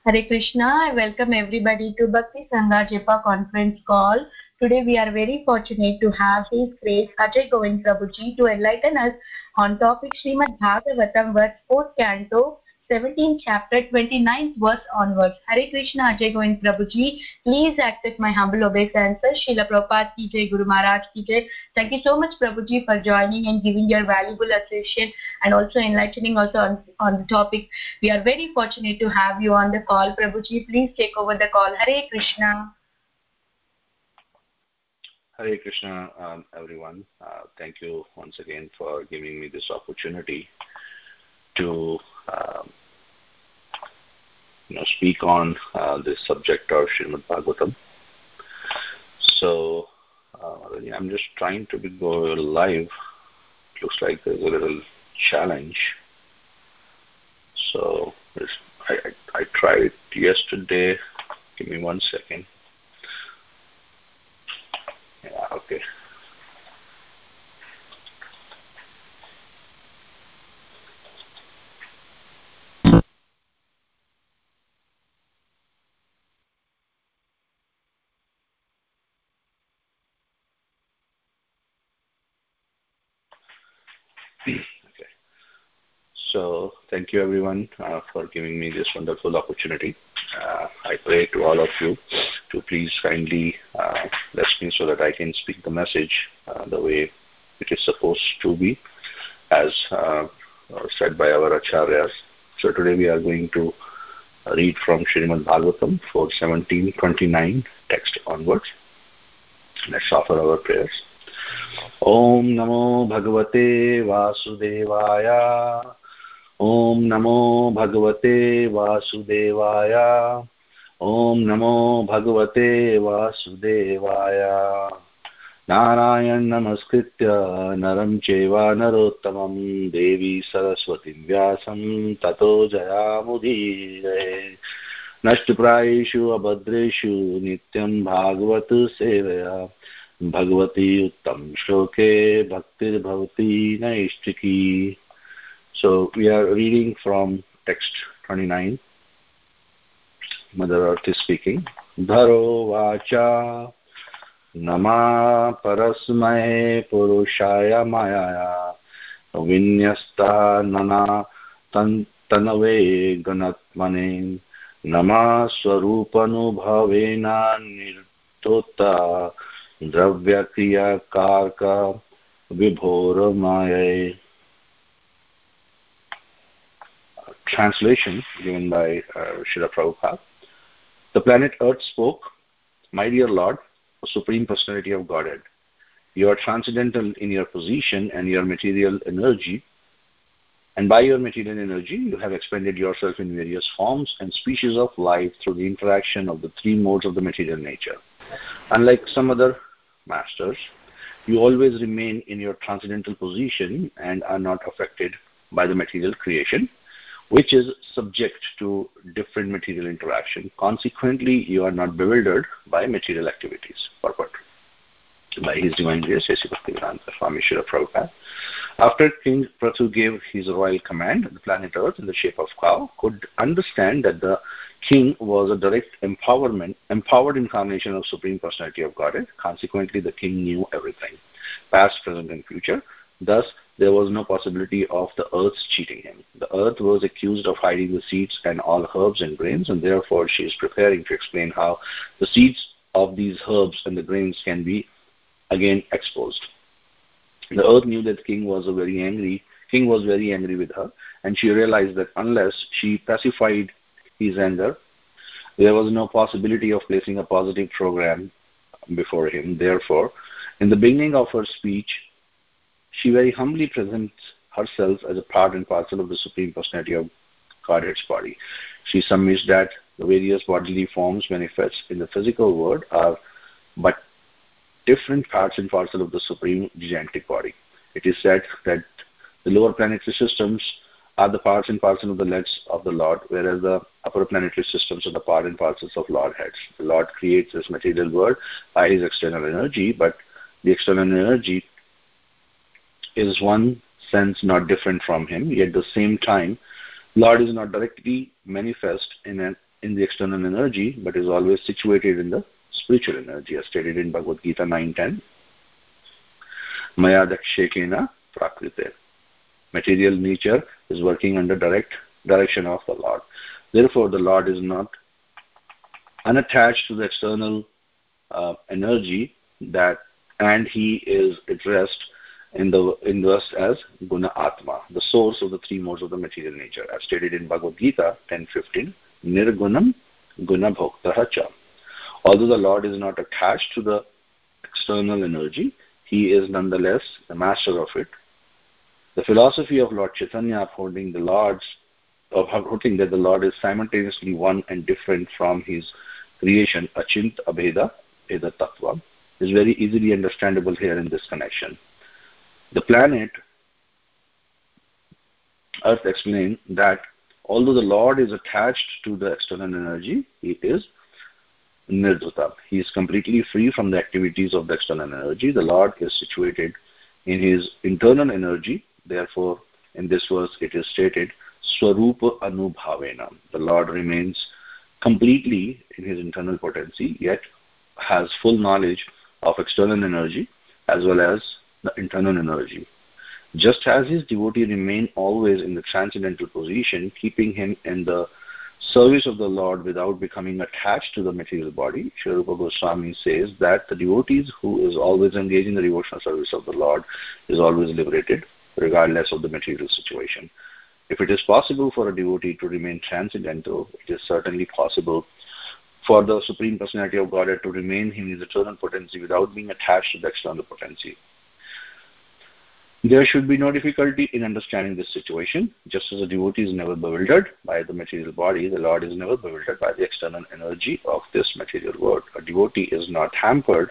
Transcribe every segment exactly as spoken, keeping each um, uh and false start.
Hare Krishna, I welcome everybody to Bhakti Sangha Jepa conference call. Today we are very fortunate to have His Grace Ajay Govind Prabhuji to enlighten us on topic Srimad Bhagavatam, verse fourth canto, seventeenth chapter, twenty-ninth verse onwards. Hare Krishna, Ajay Govind Prabhuji, please accept my humble obeisances. Srila Prabhupada ki jai, Guru Maharaj ki jai. Thank you so much, Prabhuji, for joining and giving your valuable association and also enlightening also on, on the topic. We are very fortunate to have you on the call. Prabhuji, please take over the call. Hare Krishna. Hare Krishna, um, everyone. Uh, thank you once again for giving me this opportunity to um, you know, speak on uh, this subject of Srimad Bhagavatam. So, uh, I'm just trying to go live. Looks like there's a little challenge. So, I, I, I tried it yesterday. Give me one second. Yeah, okay. Okay. So, thank you everyone uh, for giving me this wonderful opportunity. Uh, I pray to all of you to please kindly uh, listen so that I can speak the message uh, the way it is supposed to be, as uh, said by our acharyas. So today we are going to read from Srimad Bhagavatam four seventeen twenty-nine text onwards. Let's offer our prayers. Om Namo Bhagavate Vasudevaya. Om Namo Bhagavate Vasudevaya. Om Namo Bhagavate Vasudevaya. Narayan Namaskritya Naram Cheva Narottamam Devi Saraswati Vyasam Tato Jayamudire Nashtuprayeshu Abhadreshu Nityam Bhagavatu Sevaya Bhagavati Uttam Shloke Bhaktir Bhavati Naishtiki. So we are reading from text twenty-nine. Mother Earth is speaking. Dharo Vacha Nama Parasmaye Purushaya Mayaya Vinyasta Nana Tanave Ganatmane Nama Swarupanubhavena Nirtota Dravyakriya Karka Vibhora Mayaye. Translation given by uh, Srila Prabhupada. The planet Earth spoke, "My dear Lord, the Supreme Personality of Godhead, you are transcendental in your position and your material energy, and by your material energy you have expended yourself in various forms and species of life through the interaction of the three modes of the material nature. Unlike some other masters, you always remain in your transcendental position and are not affected by the material creation, which is subject to different material interaction. Consequently, you are not bewildered by material activities." Purport. By His Divine Grace, A C Bhaktivedanta Swami Srila Prabhupada. After King Prathu gave his royal command, the planet Earth, in the shape of cow, could understand that the king was a direct empowerment, empowered incarnation of Supreme Personality of Godhead. Consequently, the king knew everything, past, present, and future. Thus, there was no possibility of the earth's cheating him. The earth was accused of hiding the seeds and all herbs and grains, and therefore she is preparing to explain how the seeds of these herbs and the grains can be again exposed. The earth knew that king was a very angry, king was very angry with her, and she realized that unless she pacified his anger, there was no possibility of placing a positive program before him. Therefore, in the beginning of her speech, she very humbly presents herself as a part and parcel of the Supreme Personality of Godhead's body. She submits that the various bodily forms manifest in the physical world are but different parts and parcel of the Supreme Gigantic body. It is said that the lower planetary systems are the parts and parcel of the legs of the Lord, whereas the upper planetary systems are the part and parcels of Lord heads. The Lord creates this material world by His external energy, but the external energy is one sense not different from Him, yet at the same time, Lord is not directly manifest in an in the external energy, but is always situated in the spiritual energy, as stated in Bhagavad Gita nine ten. Maya dakshekena prakrite. Material nature is working under direct direction of the Lord. Therefore, the Lord is not unattached to the external uh, energy, that, and he is addressed in the in verse as Guna Atma, the source of the three modes of the material nature, as stated in Bhagavad Gita ten fifteen. Nirgunam Guna Bhoktaha cha. Although the Lord is not attached to the external energy, he is nonetheless the master of it. The philosophy of Lord Chaitanya upholding the Lord's of upholding that the Lord is simultaneously one and different from his creation, Achint Abheda Eda Tattva, is very easily understandable here in this connection. The planet Earth explained that although the Lord is attached to the external energy, he is Nirdhuta. He is completely free from the activities of the external energy. The Lord is situated in his internal energy. Therefore, in this verse it is stated, Swarupa Anubhavena. The Lord remains completely in his internal potency, yet has full knowledge of external energy as well as the internal energy. Just as his devotee remain always in the transcendental position, keeping him in the service of the Lord without becoming attached to the material body, Srila Rupa Goswami says that the devotees who is always engaged in the devotional service of the Lord is always liberated, regardless of the material situation. If it is possible for a devotee to remain transcendental, it is certainly possible for the Supreme Personality of Godhead to remain in his eternal potency without being attached to the external potency. There should be no difficulty in understanding this situation. Just as a devotee is never bewildered by the material body, the Lord is never bewildered by the external energy of this material world. A devotee is not hampered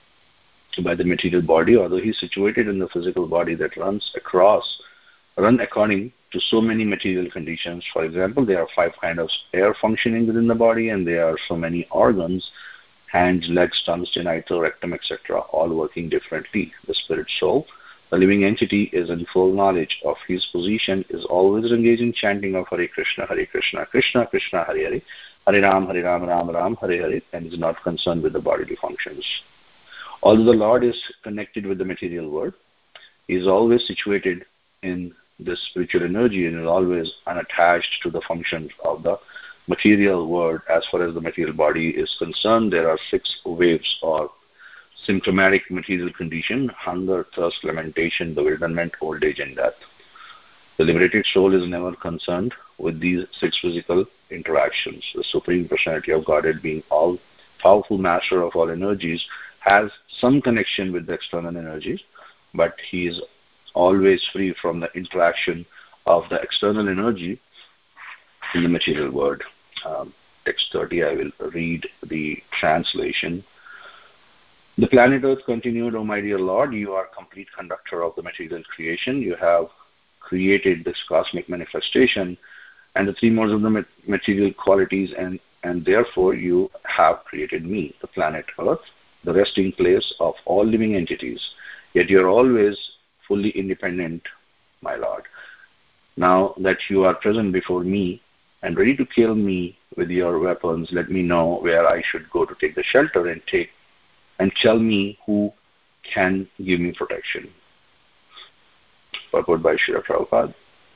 by the material body, although he is situated in the physical body that runs across, run according to so many material conditions. For example, there are five kinds of air functioning within the body, and there are so many organs, hands, legs, tongue, genitals, rectum, et cetera, all working differently. The spirit soul, the living entity, is in full knowledge of his position, is always engaged in chanting of Hare Krishna, Hare Krishna, Krishna Krishna, Hare Hare, Hare Ram, Hare Ram, Ram Ram, Hare Hare, and is not concerned with the bodily functions. Although the Lord is connected with the material world, he is always situated in this spiritual energy and is always unattached to the functions of the material world. As far as the material body is concerned, there are six waves or symptomatic material condition: hunger, thirst, lamentation, bewilderment, old age, and death. The liberated soul is never concerned with these six physical interactions. The Supreme Personality of Godhead, being all powerful master of all energies, has some connection with the external energies, but he is always free from the interaction of the external energy in the material world. Um, text thirty, I will read the translation. The planet Earth continued, O my dear Lord, you are complete conductor of the material creation. You have created this cosmic manifestation and the three modes of the material qualities, and, and therefore you have created me, the planet Earth, the resting place of all living entities. Yet you are always fully independent, my Lord. Now that you are present before me and ready to kill me with your weapons, let me know where I should go to take the shelter and take and tell me who can give me protection. Purport by Srila Prabhupada.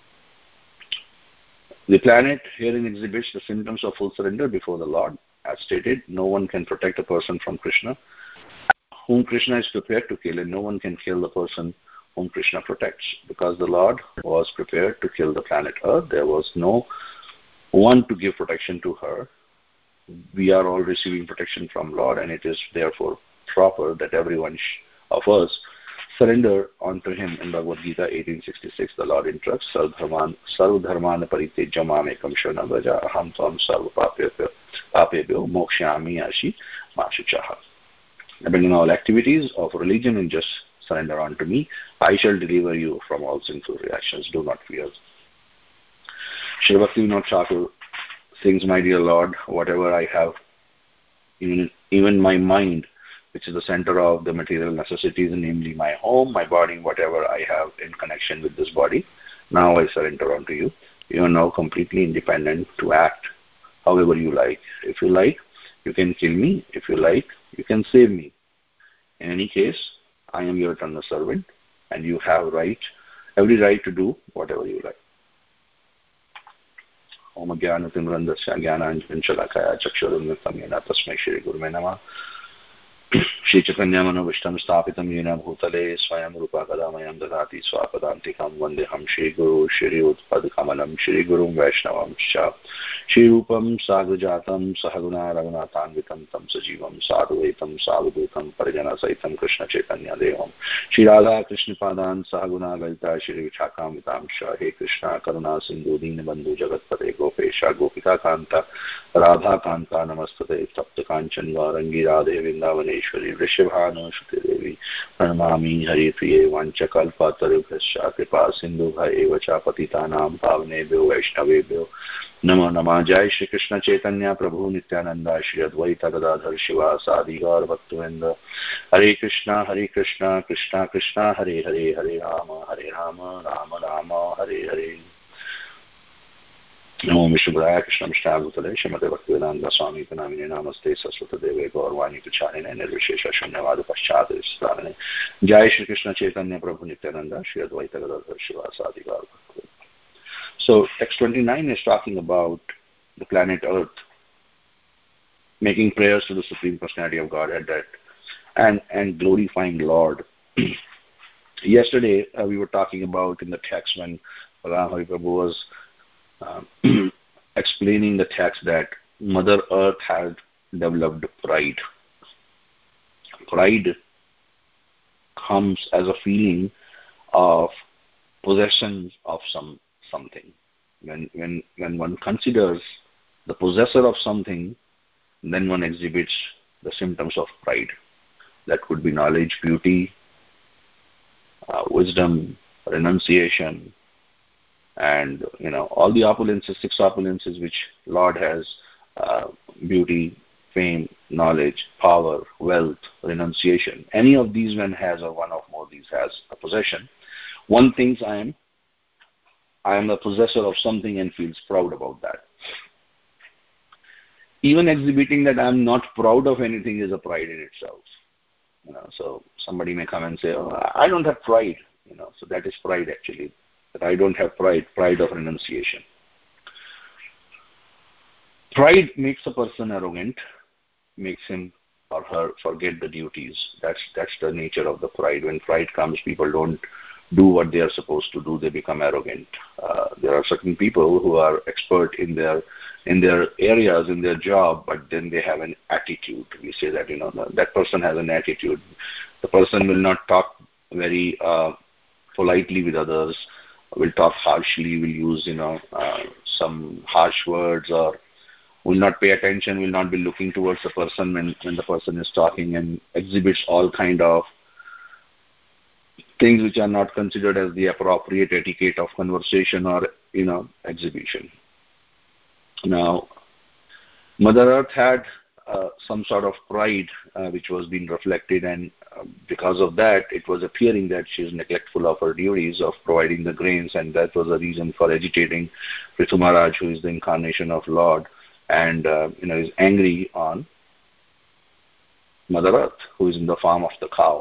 The planet herein exhibits the symptoms of full surrender before the Lord. As stated, no one can protect a person from Krishna, whom Krishna is prepared to kill, and no one can kill the person whom Krishna protects. Because the Lord was prepared to kill the planet Earth, there was no one to give protection to her. We are all receiving protection from Lord, and it is therefore proper that everyone of us surrender unto him. In Bhagavad Gita eighteen sixty-six, the Lord instructs, Sarvdharman paritejya mamekam sharanam vraja aham tvam sarva papebhyo mokshami ashi mashuchaha. Abandoning all activities of religion and just surrender unto me. I shall deliver you from all sinful reactions. Do not fear. Srila Bhaktivinoda Thakur sings, my dear Lord, whatever I have, even, even my mind, which is the center of the material necessities, namely my home, my body, whatever I have in connection with this body, now I surrender unto you. You are now completely independent to act however you like. If you like, you can kill me. If you like, you can save me. In any case, I am your eternal servant, and you have right, every right to do whatever you like. Om Jnana Timrandasya Jnananjana Shalakaya Chakshurunmitam Yena Tasmai Shri Guruve Namah. Shri Chaitanya Manobishtam Stapitam Yena Bhutale Swayam Rupa Kadamayam Dadati Swapadantikam Vandeham Shri Guru Shri Utpad Kamalam Shri Gurum Vaishnavam Sha Shri Rupam Sagrajatam Sahaguna Raghunathanvitam Tam Sajivam Sadhuetam Sadhudutam Parijana Saitam Krishna Chaitanya Devam Shri Radha Krishna Padan Sahaguna Lalita Shri Vichakam Vitam Sha He Krishna Karuna Sindhu Deenabandhu Jagatpate Gopesha Gopika Kanta Radha Kanta Namastate Tapta Kanchan Varangi Radhe Vindavane Shri Vrishabhanu Shruti Devi Pranamami Hari Priye Vanchakalpa Tarubhasya Kripa Sindhubha Evacha Patitanam Pavnebhyo Vaishnavebhyo Namo Namah. Jai Shri Krishna Chaitanya Prabhu Nityananda Shri Advaita Gadadhar Shiva Sadi Gaur Bhaktivinoda Hare Krishna Hare Krishna Krishna Krishna Hare Hare Hare Rama Hare Rama Rama Rama Hare Hare. Namo Vishnupadaya Krishna Vishnavatale Srimate Bhaktivedanta Swami Pranamine Namaste Saraswati Deve Gaurvani Pracharine Nirvishesha Shunyavada Paschadri Sthane. Jai Shri Krishna Chaitanya Prabhu Nityananda Shri Advaita Gadadhar Shiva Sadi Gaur Bhaktivinoda. So text twenty-nine is talking about the planet Earth making prayers to the Supreme Personality of Godhead that and and glorifying Lord. Yesterday uh, we were talking about in the text when Bhagavan Hari Prabhu was uh, explaining the text that Mother Earth had developed pride. Pride comes as a feeling of possession of some something. When when when one considers the possessor of something, then one exhibits the symptoms of pride. That could be knowledge, beauty, uh, wisdom, renunciation, and you know all the opulences, six opulences which Lord has: uh, beauty, fame, knowledge, power, wealth, renunciation. Any of these one has, or one of more of these has a possession. One thinks I am I am the possessor of something and feels proud about that. Even exhibiting that I am not proud of anything is a pride in itself. You know, so somebody may come and say, "Oh, I don't have pride." You know, so that is pride actually. That I don't have pride, pride of renunciation. Pride makes a person arrogant, makes him or her forget the duties. That's that's the nature of the pride. When pride comes, people don't do what they are supposed to do. They become arrogant. Uh, there are certain people who are expert in their in their areas, in their job, but then they have an attitude. We say that you know that person has an attitude. The person will not talk very uh, politely with others. Will talk harshly. Will use you know uh, some harsh words, or will not pay attention. Will not be looking towards the person when when the person is talking, and exhibits all kind of things which are not considered as the appropriate etiquette of conversation or, you know, exhibition. Now, Mother Earth had uh, some sort of pride uh, which was being reflected, and uh, because of that, it was appearing that she is neglectful of her duties of providing the grains, and that was the reason for agitating Prithu Maharaj, who is the incarnation of Lord, and, uh, you know, is angry on Mother Earth, who is in the form of the cow.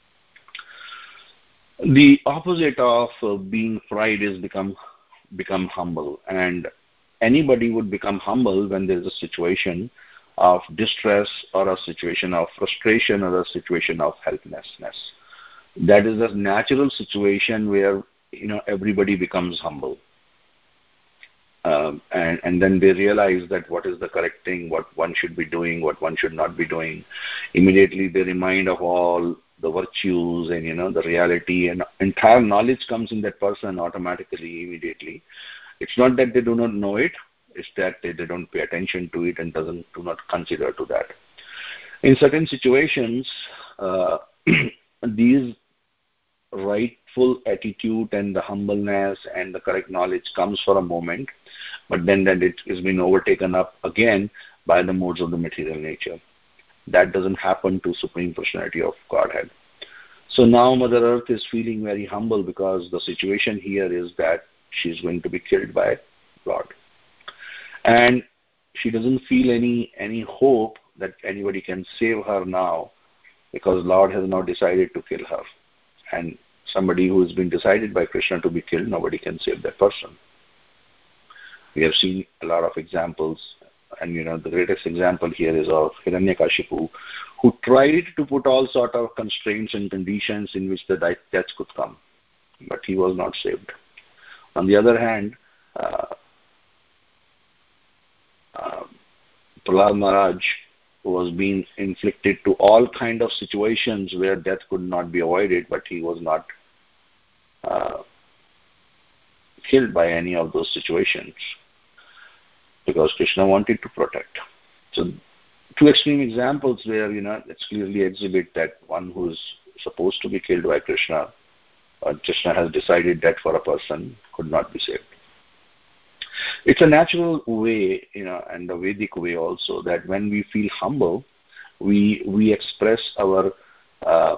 The opposite of uh, being pride is become become humble, and anybody would become humble when there is a situation of distress or a situation of frustration or a situation of helplessness. That is a natural situation where you know everybody becomes humble, um, and and then they realize that what is the correct thing, what one should be doing, what one should not be doing. Immediately they remind of all the virtues and you know the reality, and entire knowledge comes in that person automatically, immediately. It's not that they do not know it, it's that they, they don't pay attention to it and doesn't do not consider to that. In certain situations, uh, these rightful attitude and the humbleness and the correct knowledge comes for a moment, but then that it is being overtaken up again by the modes of the material nature. That doesn't happen to Supreme Personality of Godhead. So now Mother Earth is feeling very humble because the situation here is that she's going to be killed by Lord. And she doesn't feel any any hope that anybody can save her now, because Lord has now decided to kill her. And somebody who has been decided by Krishna to be killed, nobody can save that person. We have seen a lot of examples, and you know the greatest example here is of Hiranyakashipu, who tried to put all sort of constraints and conditions in which the death could come, but he was not saved. On the other hand, uh, uh, Prahlad Maharaj was being inflicted to all kind of situations where death could not be avoided, but he was not uh, killed by any of those situations because Krishna wanted to protect. So two extreme examples where, you know, it's clearly exhibit that one who is supposed to be killed by Krishna, or Krishna has decided that for a person, could not be saved. It's a natural way, you know, and a Vedic way also, that when we feel humble, we we express our uh,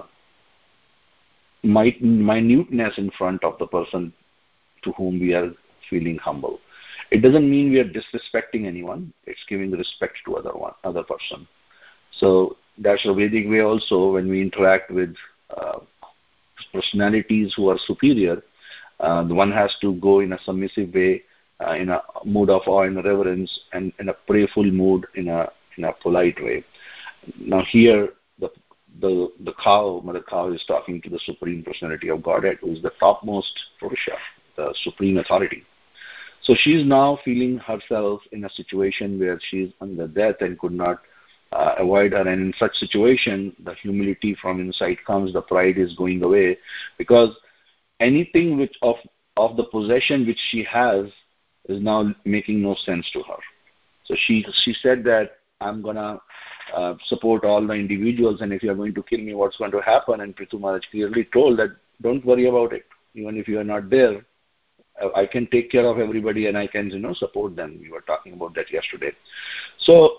minuteness in front of the person to whom we are feeling humble. It doesn't mean we are disrespecting anyone. It's giving respect to other one, other person. So that's a Vedic way also. When we interact with uh, personalities who are superior, uh, the one has to go in a submissive way, uh, in a mood of awe and reverence, and in a prayerful mood, in a in a polite way. Now here, the the the cow, Mother Cow, is talking to the Supreme Personality of Godhead, who is the topmost Purusha, the supreme authority. So she is now feeling herself in a situation where she is under death and could not uh, avoid her. And in such situation, the humility from inside comes, the pride is going away, because anything which of of the possession which she has is now making no sense to her. So she she said that I'm gonna uh, support all the individuals, and if you are going to kill me, what's going to happen? And Prithu Maharaj clearly told that don't worry about it. Even if you are not there, I can take care of everybody and I can, you know, support them. We were talking about that yesterday. So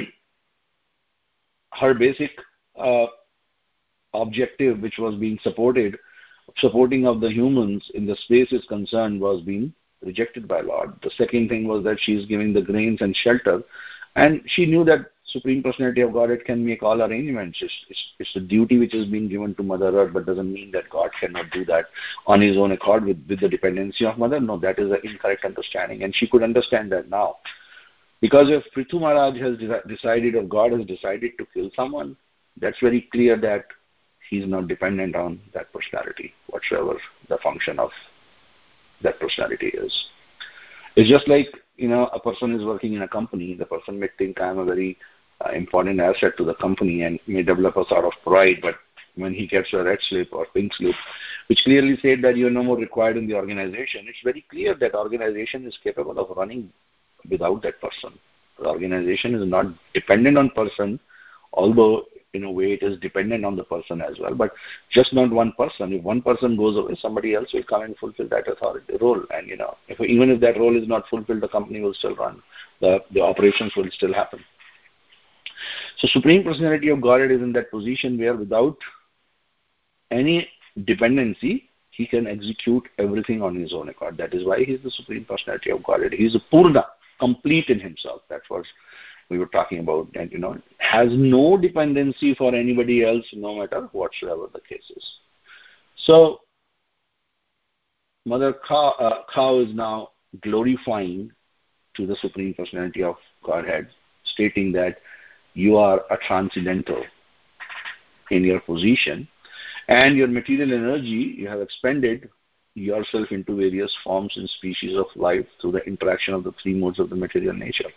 her basic uh, objective, which was being supported, supporting of the humans in the space is concerned, was being rejected by Lord. The second thing was that she is giving the grains and shelter, and she knew that Supreme Personality of Godhead can make all arrangements. It's, it's, it's a duty which is being given to Mother Earth, but doesn't mean that God cannot do that on his own accord with, with the dependency of Mother. No, that is an incorrect understanding, and she could understand that now. Because if Prithu Maharaj has de- decided, or God has decided to kill someone, that's very clear that he's not dependent on that personality, whatsoever the function of that personality is. It's just like, you know, a person is working in a company. The person may think I'm a very uh, important asset to the company and may develop a sort of pride, but when he gets a red slip or pink slip, which clearly said that you're no more required in the organization, it's very clear that organization is capable of running without that person. The organization is not dependent on person, although in a way it is dependent on the person as well, but just not one person. If one person goes away, somebody else will come and fulfill that authority role. And, you know, if, even if that role is not fulfilled, the company will still run. The, the operations will still happen. So Supreme Personality of Godhead is in that position where without any dependency, he can execute everything on his own accord. That is why he is the Supreme Personality of Godhead. He is a Purna, complete in himself. That's what we were talking about, and, you know, has no dependency for anybody else, no matter whatsoever the case is. So Mother Cow, uh, Cow is now glorifying to the Supreme Personality of Godhead, stating that you are a transcendental in your position, and your material energy, you have expended yourself into various forms and species of life through the interaction of the three modes of the material nature.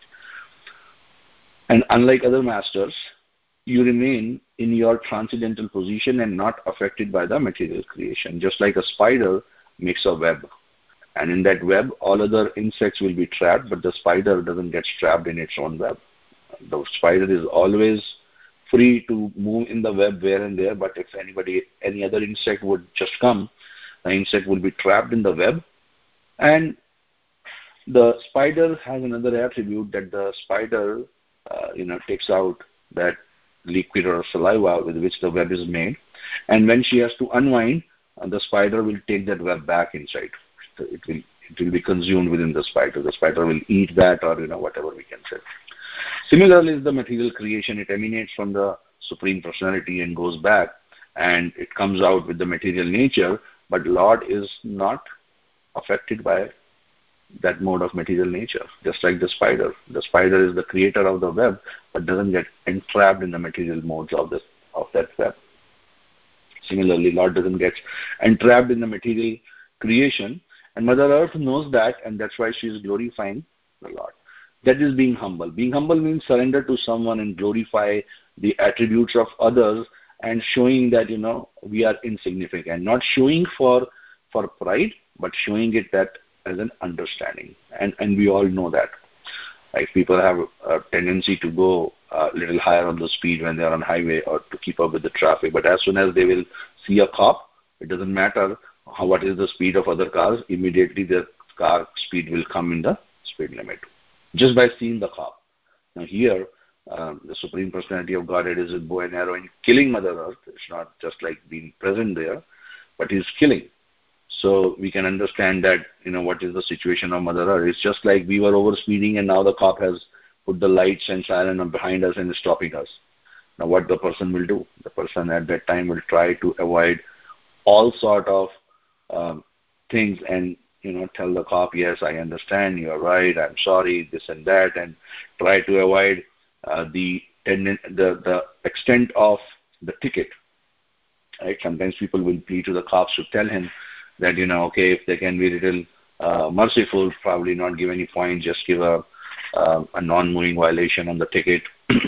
And unlike other masters, you remain in your transcendental position and not affected by the material creation. Just like a spider makes a web, and in that web, all other insects will be trapped, but the spider doesn't get trapped in its own web. The spider is always free to move in the web where and there, but if anybody, any other insect would just come, the insect will be trapped in the web. And the spider has another attribute, that the spider Uh, you know, takes out that liquid or saliva with which the web is made, and when she has to unwind, uh, the spider will take that web back inside. So it will it will be consumed within the spider. The spider will eat that, or you know whatever we can say. Similarly, is the material creation. It emanates from the Supreme Personality and goes back, and it comes out with the material nature. But Lord is not affected by that mode of material nature, just like the spider. The spider is the creator of the web, but doesn't get entrapped in the material modes of this of that web. Similarly, Lord doesn't get entrapped in the material creation, and Mother Earth knows that, and that's why she is glorifying the Lord. That is being humble. Being humble means surrender to someone and glorify the attributes of others, and showing that you know we are insignificant. Not showing for for pride, but showing it that as an understanding. And and we all know that. Like people have a tendency to go a little higher on the speed when they are on highway or to keep up with the traffic. But as soon as they will see a cop, it doesn't matter how, what is the speed of other cars. Immediately their car speed will come in the speed limit just by seeing the cop. Now here, um, the Supreme Personality of Godhead is with bow and arrow and killing Mother Earth. It's not just like being present there, but he's killing. So we can understand that, you know, what is the situation of Mother Earth. It's just like we were over speeding and now the cop has put the lights and siren behind us and is stopping us. Now what the person will do? The person at that time will try to avoid all sort of um, things and, you know, tell the cop, yes, I understand, you are right, I'm sorry, this and that, and try to avoid uh, the, the the extent of the ticket. Right? Sometimes people will plead to the cops to tell him that, you know, okay, if they can be a little uh, merciful, probably not give any points, just give a, uh, a non-moving violation on the ticket.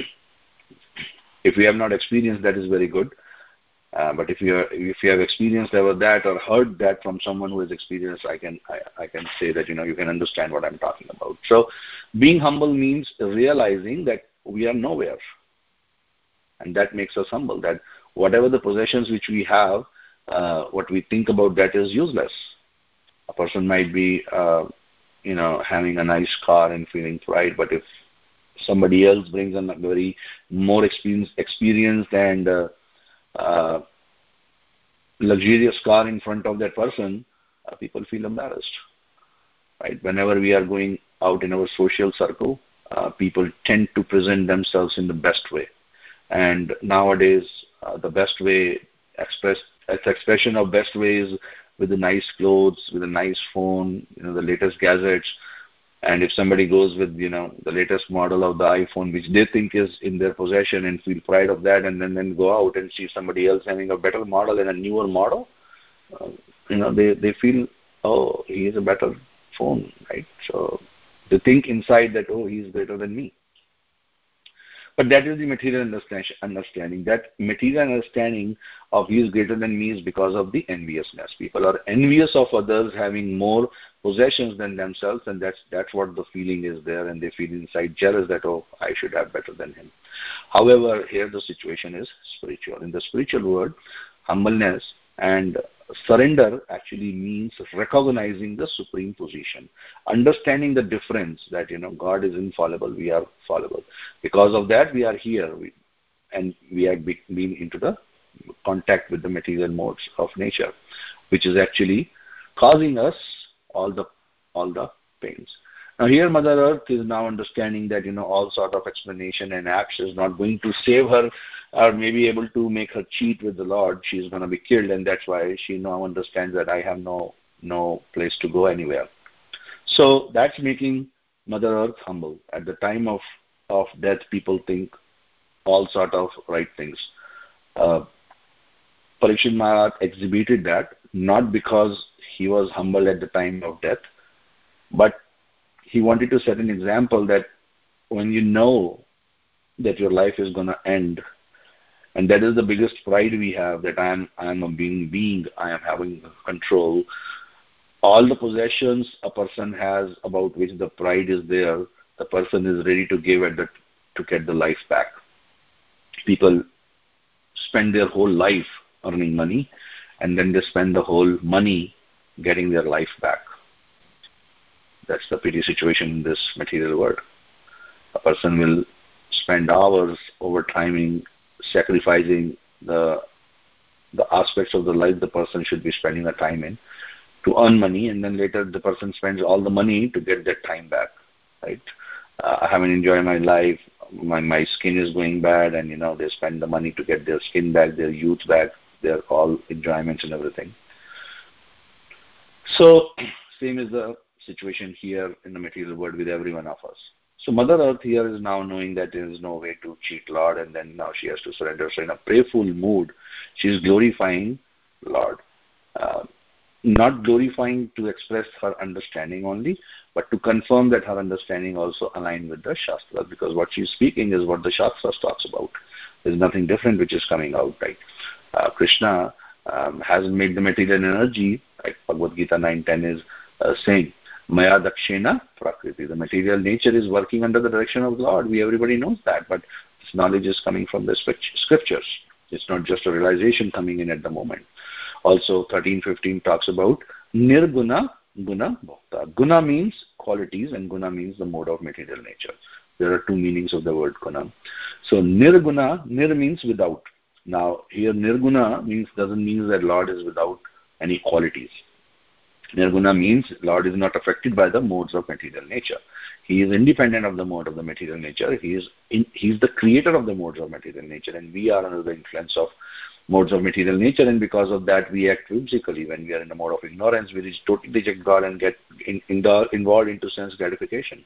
If we have not experienced that, is very good. Uh, but if you are, if you have experienced ever that or heard that from someone who has experienced, I can I, I can say that, you know, you can understand what I'm talking about. So being humble means realizing that we are nowhere. And that makes us humble, that whatever the possessions which we have, uh, what we think about that is useless. A person might be, uh, you know, having a nice car and feeling pride, but if somebody else brings a very more experienced, experienced and uh, uh, luxurious car in front of that person, uh, people feel embarrassed. Right? Whenever we are going out in our social circle, uh, people tend to present themselves in the best way. And nowadays, uh, the best way, express, its expression of best way is with the nice clothes, with a nice phone, you know, the latest gadgets. And if somebody goes with, you know, the latest model of the iPhone, which they think is in their possession and feel pride of that, and then, then go out and see somebody else having a better model and a newer model, uh, you know, they, they feel, oh, he has a better phone, right? So they think inside that, oh, he's better than me. But that is the material understanding. That material understanding of he is greater than me is because of the enviousness. People are envious of others having more possessions than themselves, and that's that's what the feeling is there, and they feel inside jealous that, oh, I should have better than him. However, here the situation is spiritual. In the spiritual world, humbleness and surrender actually means recognizing the supreme position, understanding the difference that, you know, God is infallible, we are fallible. Because of that, we are here, we, and we have been into the contact with the material modes of nature, which is actually causing us all the all the pains. Now here Mother Earth is now understanding that, you know, all sort of explanation and acts is not going to save her or maybe able to make her cheat with the Lord. She is going to be killed, and that's why she now understands that I have no no place to go anywhere. So that's making Mother Earth humble. At the time of, of death, people think all sort of right things. Uh, Parikshit Maharaj exhibited that, not because he was humble at the time of death, but he wanted to set an example that when you know that your life is going to end, and that is the biggest pride we have, that I am I am a being, being, I am having control. All the possessions a person has about which the pride is there, the person is ready to give it the, to get the life back. People spend their whole life earning money, and then they spend the whole money getting their life back. That's the pity situation in this material world. A person will spend hours over timing, sacrificing the the aspects of the life the person should be spending the time in to earn money, and then later the person spends all the money to get that time back, right? Uh, I haven't enjoyed my life, my, my skin is going bad, and, you know, they spend the money to get their skin back, their youth back, their all enjoyments and everything. So, same is the situation here in the material world with every one of us. So Mother Earth here is now knowing that there is no way to cheat Lord, and then now she has to surrender. So in a prayerful mood, she is glorifying Lord. Uh, not glorifying to express her understanding only, but to confirm that her understanding also aligned with the Shastra, because what she's speaking is what the Shastra talks about. There's nothing different which is coming out, right? Uh, Krishna um, has made the material energy, like Bhagavad Gita nine ten is uh, saying, Maya Dakshena Prakriti. The material nature is working under the direction of God. We everybody knows that, but this knowledge is coming from the scriptures. It's not just a realization coming in at the moment. Also, thirteen fifteen talks about Nirguna Guna Bhakta. Guna means qualities, and Guna means the mode of material nature. There are two meanings of the word Guna. So Nirguna, Nir means without. Now here Nirguna means doesn't mean that Lord is without any qualities. Nirguna means Lord is not affected by the modes of material nature. He is independent of the mode of the material nature. He is in, he is the creator of the modes of material nature, and we are under the influence of modes of material nature, and because of that we act whimsically. When we are in a mode of ignorance, we totally reject God and get in, in the, involved into sense gratification.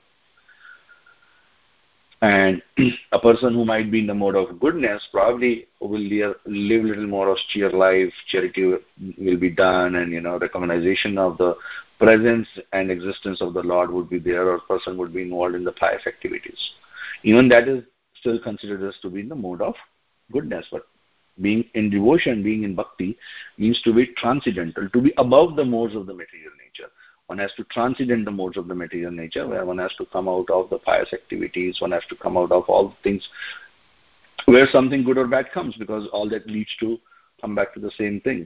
And a person who might be in the mode of goodness probably will live, live a little more austere life, charity will be done, and, you know, recognition of the presence and existence of the Lord would be there, or a person would be involved in the pious activities. Even that is still considered as to be in the mode of goodness, but being in devotion, being in bhakti, means to be transcendental, to be above the modes of the material nature. One has to transcend the modes of the material nature, where one has to come out of the pious activities, one has to come out of all things where something good or bad comes, because all that leads to come back to the same thing.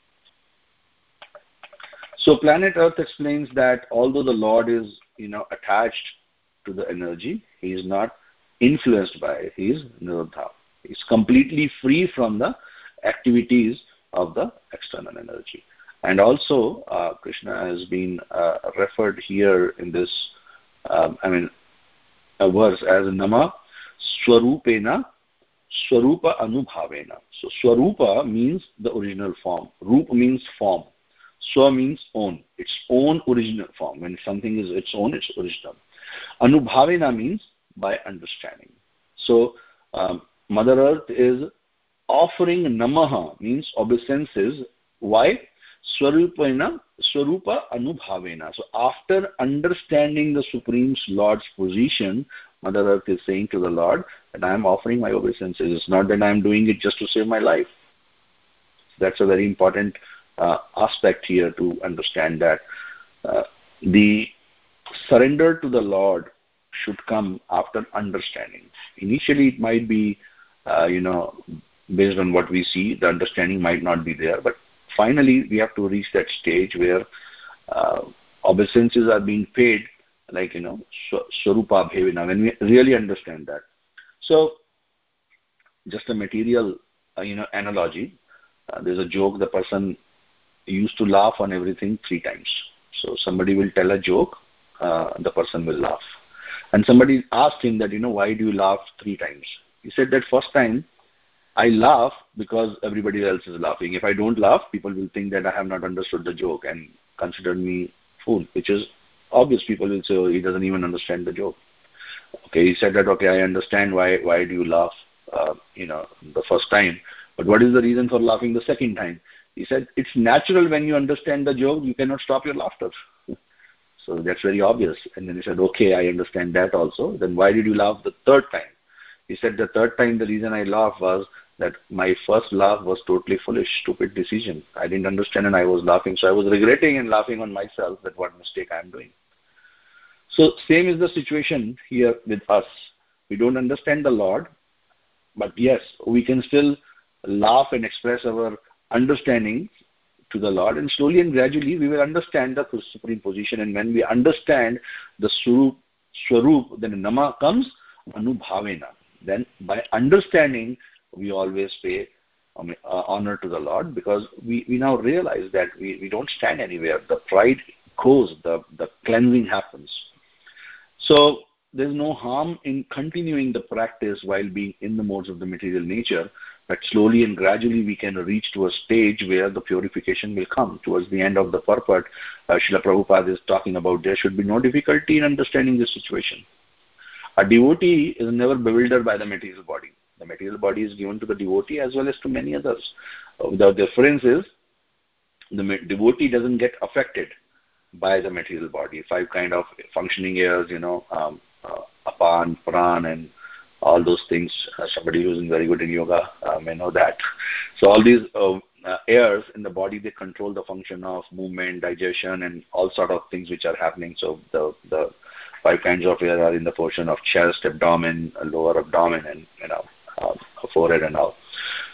So planet Earth explains that although the Lord is, you know, attached to the energy, he is not influenced by it. He is nirodha. He is completely free from the activities of the external energy. And also, uh, Krishna has been uh, referred here in this, um, I mean, a verse as Nama Swarupena Swarupa Anubhavena. So Swarupa means the original form. Rupa means form. Swa means own. Its own original form. When something is its own, it's original. Anubhavena means by understanding. So um, Mother Earth is offering Namaha, means obeisances. Why? Swarupena, Swarupa Anubhavena. So after understanding the Supreme Lord's position, Mother Earth is saying to the Lord that I am offering my obeisances. It's not that I am doing it just to save my life. That's a very important uh, aspect here to understand, that uh, the surrender to the Lord should come after understanding. Initially it might be, uh, you know, based on what we see, the understanding might not be there, but finally we have to reach that stage where uh, obeisances are being paid, like, you know, Swarupa Bhavena, when we really understand that. So just a material, uh, you know, analogy, uh, there's a joke, the person used to laugh on everything three times. So somebody will tell a joke, uh, the person will laugh. And somebody asked him that, you know, why do you laugh three times? He said that first time I laugh because everybody else is laughing. If I don't laugh, people will think that I have not understood the joke and consider me fool, which is obvious. People will say, oh, he doesn't even understand the joke. Okay, he said that, okay, I understand why why do you laugh, uh, you know, the first time, but what is the reason for laughing the second time? He said, it's natural when you understand the joke, you cannot stop your laughter. So that's very obvious. And then he said, okay, I understand that also. Then why did you laugh the third time? He said the third time the reason I laughed was that my first laugh was totally foolish, stupid decision. I didn't understand and I was laughing. So I was regretting and laughing on myself that what mistake I am doing. So same is the situation here with us. We don't understand the Lord, but yes, we can still laugh and express our understanding to the Lord, and slowly and gradually we will understand the supreme position. And when we understand the Swarup, Swarup, then Nama comes Anubhavena. Then by understanding, we always pay I mean, uh, honor to the Lord, because we, we now realize that we, we don't stand anywhere. The pride goes, the, the cleansing happens. So there's no harm in continuing the practice while being in the modes of the material nature, but slowly and gradually we can reach to a stage where the purification will come. Towards the end of the purport, uh, Srila Prabhupada is talking about there should be no difficulty in understanding this situation. A devotee is never bewildered by the material body. The material body is given to the devotee as well as to many others. Uh, the difference is the devotee doesn't get affected by the material body. Five kind of functioning airs, you know, um, uh, apan, pran, and all those things. Uh, somebody who's very good in yoga uh, may know that. So all these uh, uh, airs in the body, they control the function of movement, digestion, and all sort of things which are happening. So the the five kinds of air are in the portion of chest, abdomen, lower abdomen, and you know, uh, forehead and all.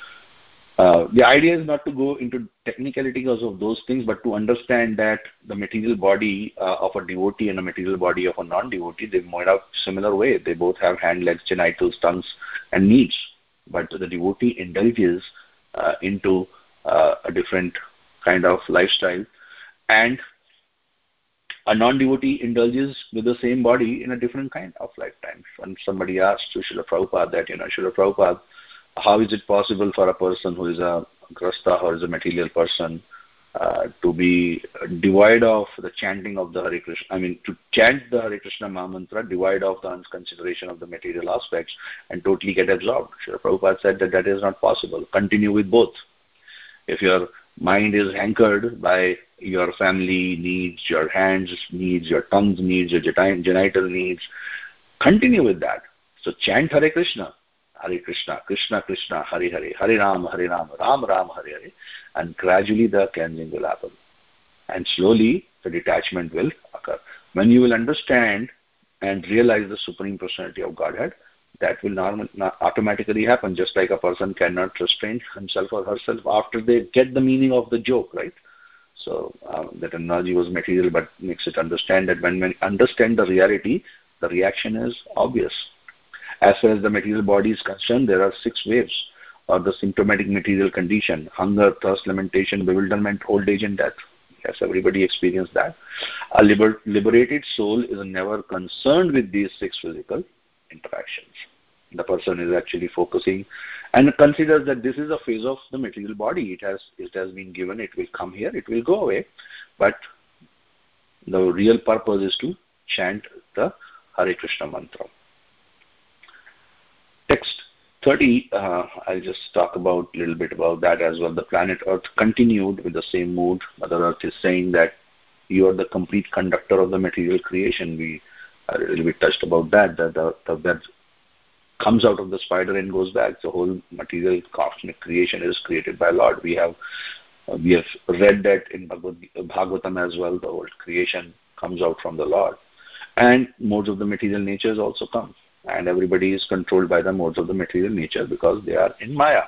Uh, the idea is not to go into technicalities of those things, but to understand that the material body uh, of a devotee and a material body of a non-devotee, they might have similar way. They both have hand, legs, genitals, tongues, and needs. But the devotee indulges uh, into uh, a different kind of lifestyle, and a non-devotee indulges with the same body in a different kind of lifetime. When somebody asked to Srila Prabhupada that, you know, Srila Prabhupada, how is it possible for a person who is a grasta or is a material person uh, to be devoid of the chanting of the Hare Krishna, I mean, to chant the Hare Krishna Mahamantra, devoid of the consideration of the material aspects, and totally get absorbed? Srila Prabhupada said that that is not possible. Continue with both. If your mind is anchored by your family needs, your hands needs, your tongue's needs, your genital needs, continue with that. So chant Hare Krishna. Hare Krishna, Krishna Krishna, Hare Hare, Hare Ram, Hare Ram, Ram Ram, Hare Hare, and gradually the cleansing will happen. And slowly the detachment will occur. When you will understand and realize the Supreme Personality of Godhead, that will normal, automatically happen, just like a person cannot restrain himself or herself after they get the meaning of the joke, right? So um, that analogy was material, but makes it understand that when we understand the reality, the reaction is obvious. As far as the material body is concerned, there are six waves of the symptomatic material condition: hunger, thirst, lamentation, bewilderment, old age, and death. Yes, everybody experienced that. A liber- liberated soul is never concerned with these six physical interactions. The person is actually focusing and considers that this is a phase of the material body. It has, it has been given, it will come here, it will go away. But the real purpose is to chant the Hare Krishna mantra. Text thirty, uh, I'll just talk about a little bit about that as well. The planet Earth continued with the same mood. Mother Earth is saying that you are the complete conductor of the material creation. We a little bit touched about that, that the, the web comes out of the spider and goes back. The whole material cosmic creation is created by Lord. We have uh, we have read that in Bhagavatam as well. The whole creation comes out from the Lord. And modes of the material natures also come. And everybody is controlled by the modes of the material nature because they are in Maya.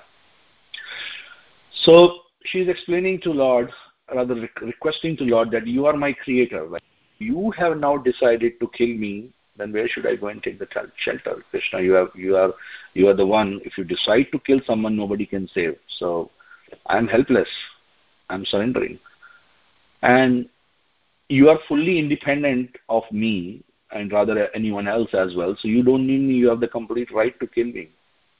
So she is explaining to Lord, rather re- requesting to Lord, that you are my creator. Like, you have now decided to kill me, then where should I go and take the shelter? Krishna, you have you are you are the one. If you decide to kill someone, nobody can save. So I am helpless. I am surrendering. And you are fully independent of me, and rather anyone else as well. So you don't need me. You have the complete right to kill me.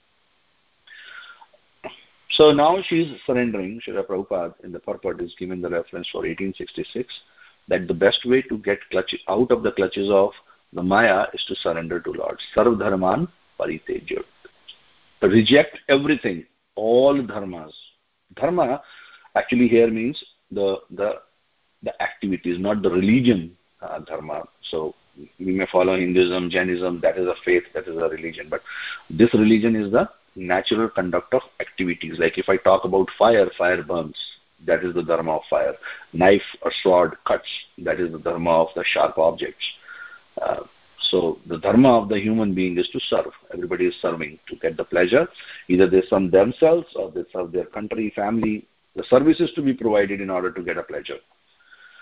So now she is surrendering. Srila Prabhupada in the purport is given the reference for eighteen sixty-six that the best way to get clutch, out of the clutches of the Maya is to surrender to Lord. Sarv dharman paritejya. Reject everything, all dharmas. Dharma actually here means the the the activities, not the religion uh, dharma. So we may follow Hinduism, Jainism, that is a faith, that is a religion. But this religion is the natural conduct of activities. Like if I talk about fire, fire burns. That is the dharma of fire. Knife or sword cuts. That is the dharma of the sharp objects. Uh, so the dharma of the human being is to serve. Everybody is serving to get the pleasure. Either they serve themselves or they serve their country, family. The service is to be provided in order to get a pleasure.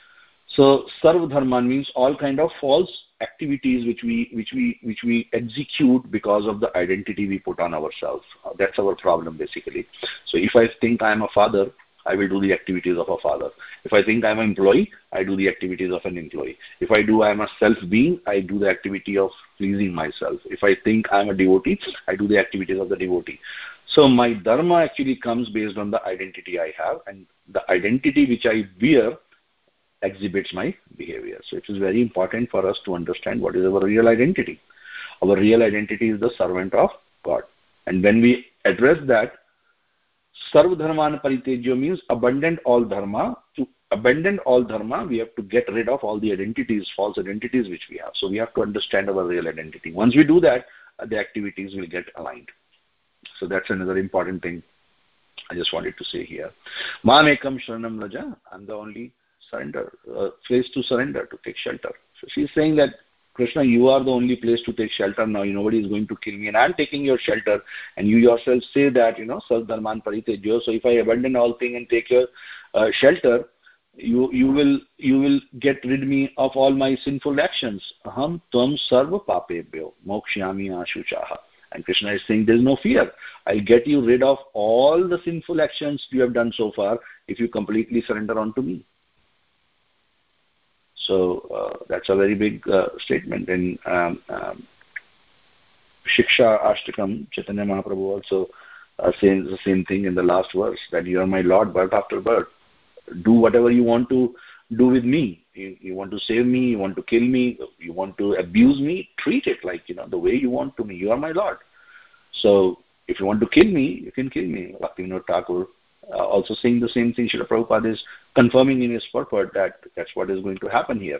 So sarv dharma means all kind of false activities which we which we which we execute because of the identity we put on ourselves. Uh, that's our problem basically. So if I think I am a father, I will do the activities of a father. If I think I am an employee, I do the activities of an employee. If I do I am a self-being, I do the activity of pleasing myself. If I think I am a devotee, I do the activities of the devotee. So my dharma actually comes based on the identity I have, and the identity which I wear exhibits my behavior. So it is very important for us to understand what is our real identity. Our real identity is the servant of God. And when we address that, sarva dharman paritejyo means abandon all dharma. To abandon all dharma, we have to get rid of all the identities, false identities which we have. So we have to understand our real identity. Once we do that, the activities will get aligned. So that's another important thing I just wanted to say here. Mam ekam sharanam raja, I'm the only surrender, uh, place to surrender, to take shelter. So she's saying that, Krishna, you are the only place to take shelter now. Nobody is going to kill me, and I'm taking your shelter. And you yourself say that, you know, sarv dharman paritejyo. So if I abandon all things and take your uh, shelter, you you will you will get rid me of all my sinful actions. Aham tvam sarva papebhyo mokshyami ashuchaha. And Krishna is saying there is no fear. I'll get you rid of all the sinful actions you have done so far if you completely surrender unto me. So uh, that's a very big uh, statement. In um, um, Shiksha Ashtakam, Chaitanya Mahaprabhu also uh, says the same thing in the last verse, that you are my Lord birth after birth. Do whatever you want to do with me. You, you want to save me, you want to kill me, you want to abuse me, treat it like, you know, the way you want to me. You are my Lord. So if you want to kill me, you can kill me. Bhaktivinoda Thakur Uh, also saying the same thing. Srila Prabhupada is confirming in his purport that that's what is going to happen here.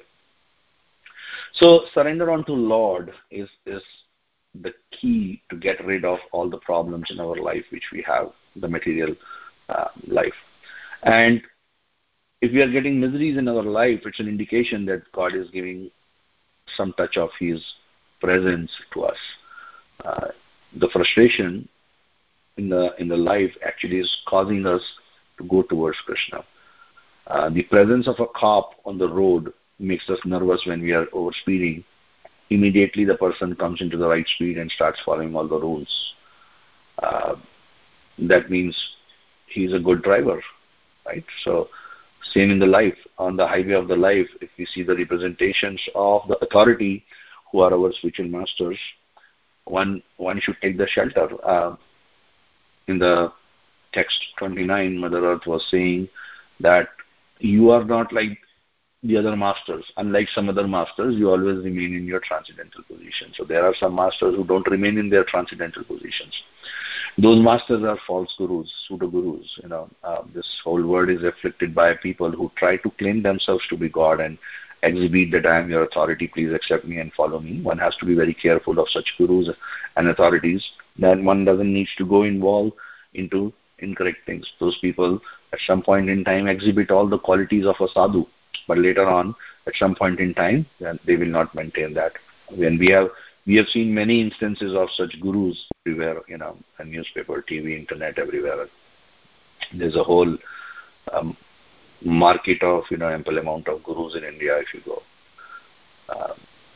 So surrender unto Lord is, is the key to get rid of all the problems in our life which we have, the material uh, life. And if we are getting miseries in our life, it's an indication that God is giving some touch of His presence to us. Uh, the frustration in the in the life actually is causing us to go towards Krishna. Uh, the presence of a cop on the road makes us nervous when we are overspeeding. Immediately the person comes into the right speed and starts following all the rules. Uh, that means he's a good driver, right? So same in the life. On the highway of the life, if we see the representations of the authority who are our spiritual masters, one one should take the shelter. Uh, In the text twenty-nine, Mother Earth was saying that you are not like the other masters. Unlike some other masters, you always remain in your transcendental position. So there are some masters who don't remain in their transcendental positions. Those masters are false gurus, pseudo-gurus. You know, uh, this whole world is afflicted by people who try to claim themselves to be God and exhibit that I am your authority, please accept me and follow me. One has to be very careful of such gurus and authorities, that one doesn't need to go involved into incorrect things. Those people at some point in time exhibit all the qualities of a sadhu, but later on, at some point in time, they will not maintain that. When we have we have seen many instances of such gurus everywhere, you know, in newspaper, T V, internet, everywhere. There's a whole um, market of, you know, ample amount of gurus in India if you go. Uh,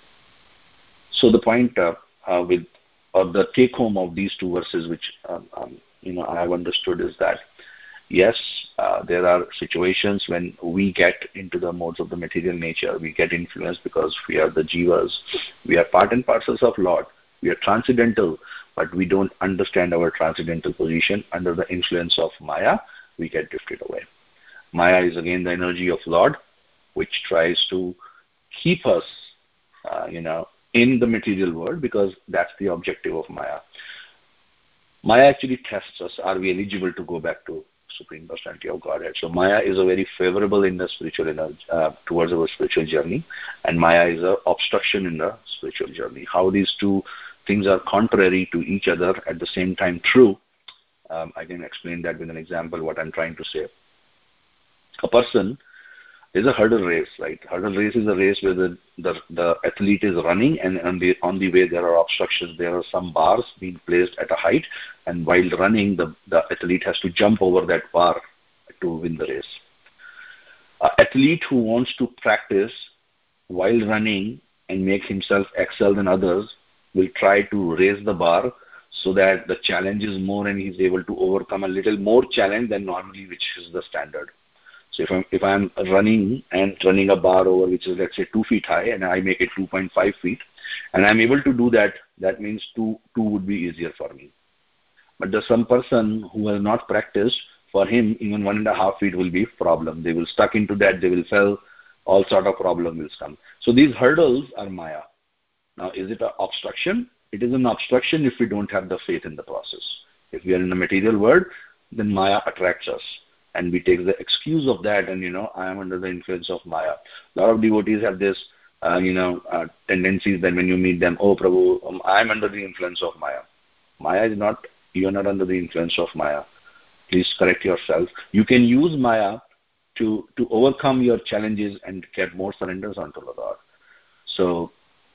so the point uh, uh, with or the take home of these two verses, which um, um, you know I have understood, is that yes, uh, there are situations when we get into the modes of the material nature, we get influenced because we are the jivas, we are part and parcels of Lord, we are transcendental, but we don't understand our transcendental position. Under the influence of Maya, we get drifted away. Maya is again the energy of Lord, which tries to keep us, uh, you know, in the material world, because that's the objective of Maya. Maya actually tests us. Are we eligible to go back to Supreme Personality of Godhead? So Maya is a very favorable in the spiritual energy, uh, towards our spiritual journey, and Maya is an obstruction in the spiritual journey. How these two things are contrary to each other at the same time true, um, I can explain that with an example, what I'm trying to say. A person, there's a hurdle race, right? Hurdle race is a race where the, the, the athlete is running, and on the, on the way there are obstructions. There are some bars being placed at a height, and while running, the, the athlete has to jump over that bar to win the race. An athlete who wants to practice while running and make himself excel than others will try to raise the bar so that the challenge is more and he's able to overcome a little more challenge than normally, which is the standard. So if I'm, if I'm running and running a bar over, which is, let's say, two feet high, and I make it two point five feet, and I'm able to do that, that means two, two would be easier for me. But there's some person who has not practiced, for him, even one and a half feet will be a problem. They will stuck into that, they will fail, all sort of problem will come. So these hurdles are Maya. Now, is it an obstruction? It is an obstruction if we don't have the faith in the process. If we are in the material world, then Maya attracts us. And we take the excuse of that, and, you know, I am under the influence of Maya. A lot of devotees have this, uh, you know, uh, tendencies that when you meet them, oh, Prabhu, um, I am under the influence of Maya. Maya is not, you are not under the influence of Maya. Please correct yourself. You can use Maya to, to overcome your challenges and get more surrenders unto the Lord. So,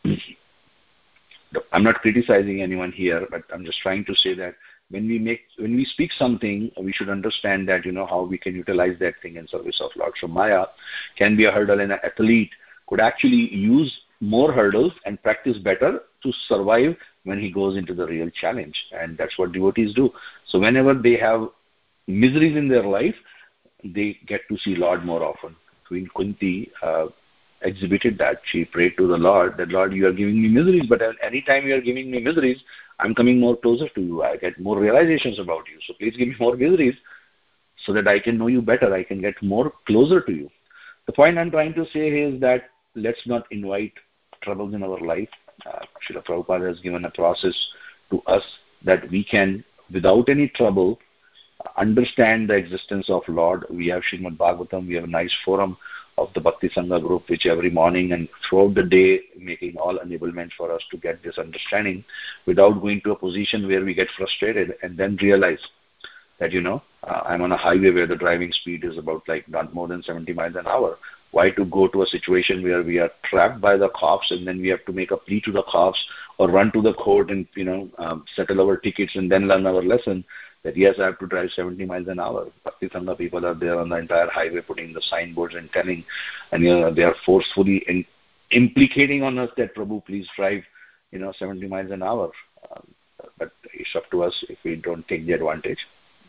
I'm not criticizing anyone here, but I'm just trying to say that when we make, when we speak something, we should understand that, you know, how we can utilize that thing in service of Lord. So Maya can be a hurdle, and an athlete could actually use more hurdles and practice better to survive when he goes into the real challenge. And that's what devotees do. So whenever they have miseries in their life, they get to see Lord more often. Queen Kunti uh, exhibited that. She prayed to the Lord that, Lord, you are giving me miseries, but any time you are giving me miseries, I'm coming more closer to you. I get more realizations about you. So please give me more miseries so that I can know you better. I can get more closer to you. The point I'm trying to say is that let's not invite troubles in our life. Uh, Srila Prabhupada has given a process to us that we can, without any trouble, understand the existence of Lord. We have Srimad Bhagavatam. We have a nice forum of the Bhakti Sangha group, which every morning and throughout the day making all enablements for us to get this understanding without going to a position where we get frustrated and then realize that, you know, uh, I'm on a highway where the driving speed is about like not more than seventy miles an hour. Why to go to a situation where we are trapped by the cops and then we have to make a plea to the cops or run to the court and, you know, um, settle our tickets and then learn our lesson that, yes, I have to drive seventy miles an hour. Bhakti Sangha people are there on the entire highway putting the signboards and telling, and, you know, they are forcefully in, implicating on us that, Prabhu, please drive, you know, seventy miles an hour. Um, but it's up to us if we don't take the advantage.